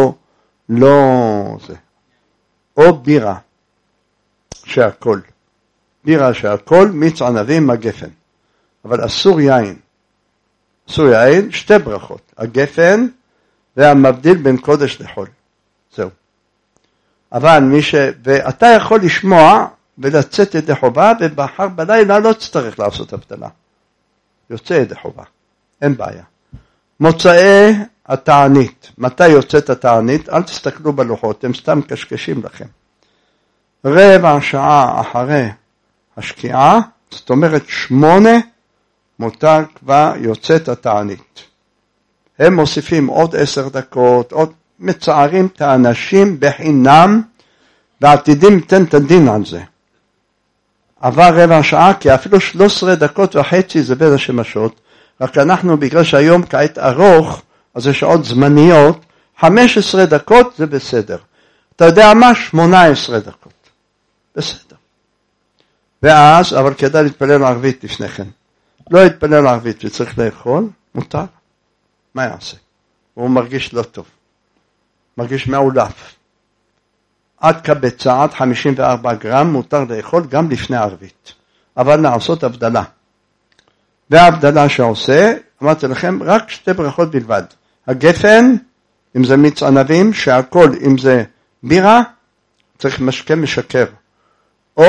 לא זה. או בירה, שהכל. בירה שהכל, מיץ ענבים, הגפן. אבל אסור יין. אסור יין, שתי ברכות. הגפן והמבדיל בין קודש לחול. זהו. אבל ואתה יכול לשמוע ולצאת ידי חובה, ובאחר בלילה לא תצטרך לעשות הבדלה. יוצא ידי חובה. אין בעיה. מוצאי התענית. מתי יוצאת התענית? אל תסתכלו בלוחות, הם סתם קשקשים לכם. רבע שעה אחרי השקיעה, זאת אומרת 8, מותר כבר יוצאת התענית. הם מוסיפים עוד 10 דקות, עוד מצערים את האנשים בחינם, ועתידים תן את הדין על זה. עבר רבע שעה, כי אפילו 13 דקות וחצי זה בין השמשות, רק אנחנו בגלל שהיום כעת ארוך, אז זה שעות זמניות, 15 דקות זה בסדר. אתה יודע מה? 18 דקות. בסדר. ואז, אבל כדאי להתפלל ערבית לפני כן. לא להתפלל ערבית וצריך לאכול, מותר. מה יעשה? הוא מרגיש לא טוב. מרגיש מעולף. עד קבצה, עד 54 גרם, מותר לאכול גם לפני ערבית. אבל לעשות הבדלה. וההבדלה שעושה, אמרתי לכם, רק 2 ברכות בלבד. הגפן, אם זה מיץ ענבים, שהכל, אם זה בירה, צריך משקה משקר. או,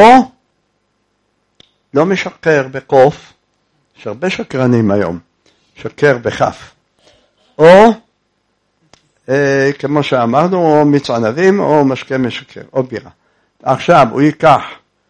לא משקר בקוף, יש הרבה שקרנים היום, שקר בכף. או, כמו שאמרנו, או מיץ ענבים, או משקה משקר, או בירה. עכשיו, הוא ייקח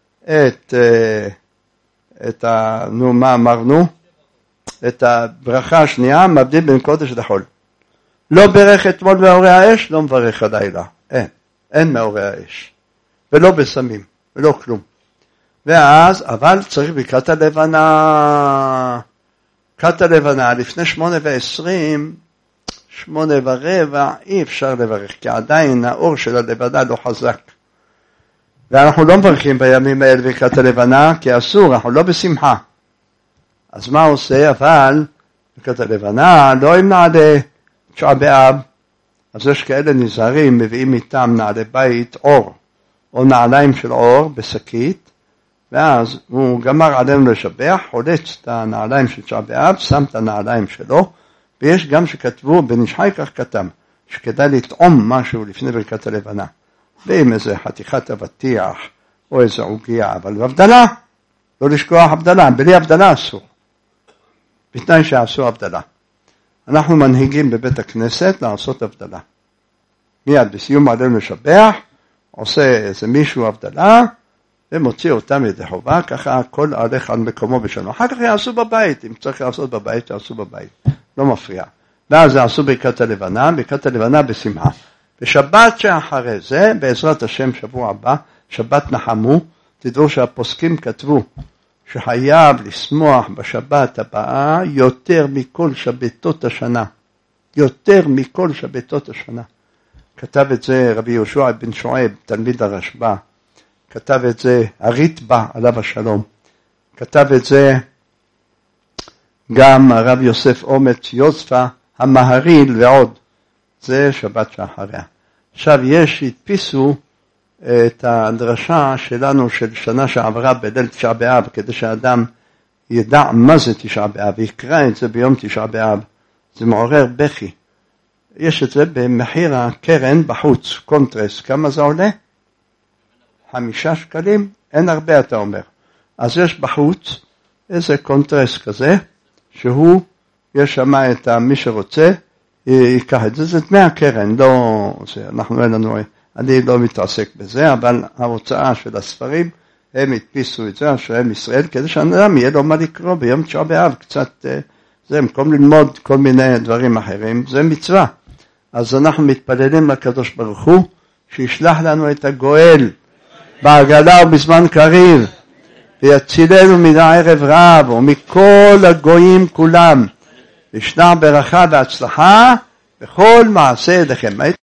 מה אמרנו? את הברכה השנייה, מבדיל בין קודש לחול. לא ברך אתמול מאורי האש, לא מברך הלילה. אין מאורי האש. ולא בסמים, ולא כלום. ואז, אבל צריך בקעת הלבנה. בקעת הלבנה, לפני 8:20, 8:15, אי אפשר לברך, כי עדיין האור של הלבנה לא חזק. ואנחנו לא מברכים בימים האלה בקעת הלבנה, כי אסור, אנחנו לא בשמחה. אז מה עושה? אבל בקעת הלבנה לא עם נעלי תשעה באב. אז יש כאלה נזהרים, מביאים איתם נעלי בית אור, או נעליים של אור בשקית, ואז הוא גמר עלינו לשבח, חולץ את הנעליים של תשעה באב, שם את הנעליים שלו, ויש גם שכתבו, בנשחי כך כתב, שכדאי לטעום משהו לפני ברכת הלבנה, ועם איזה חתיכת אבטיח, או איזה עוגיה, אבל בהבדלה, לא לשכוח הבדלה, בלי הבדלה אסור. בתנאי שעשו הבדלה. אנחנו מנהיגים בבית הכנסת לעשות הבדלה. מיד בסיום עלינו לשבח, עושה איזה מישהו הבדלה, ומוציא אותם ידי חובה, ככה הכל הולך על מקומו בשלום. אחר כך יעשו בבית, אם צריך לעשות בבית, יעשו בבית, לא מפריע. ואז יעשו ברכת הלבנה, ברכת הלבנה בשמחה. בשבת שאחרי זה, בעזרת השם שבוע הבא, שבת נחמו, תדעו שהפוסקים כתבו, שחייב לשמוח בשבת הבאה יותר מכל שבתות השנה. יותר מכל שבתות השנה. כתב את זה רבי יהושע בן שועב, תלמיד הרשב"א. כתב את זה הריטב"א עליו השלום. כתב את זה גם הרב יוסף אומץ יוספה, המהריל ועוד. זה שבת שאחריה. עכשיו הדפיסו את הדרשה שלנו של שנה שעברה בליל תשעה באב, כדי שהאדם ידע מה זה תשעה באב, ויקרא את זה ביום תשעה באב. זה מעורר בכי. יש את זה במחיר הקרן בחוץ, קונטרס. כמה זה עולה? 5 שקלים? אין הרבה אתה אומר. אז יש בחוץ איזה קונטרס כזה, שהוא, יש שם את מי שרוצה, ייקח את זה, זה דמי הקרן, לא, אנחנו אין לנו, אני לא מתעסק בזה, אבל ההוצאה של הספרים, הם הדפיסו את זה, אשריהם ישראל, כדי שהאדם יהיה לו מה לקרוא ביום תשעה באב, קצת, זה במקום ללמוד כל מיני דברים אחרים, זה מצווה. אז אנחנו מתפללים לקדוש ברוך הוא, שישלח לנו את הגואל, בעגלה ובזמן קריב, ויצילנו מן הערב רב, ומכל הגויים כולם, ישנה ברכה והצלחה, בכל מעשה ידיכם.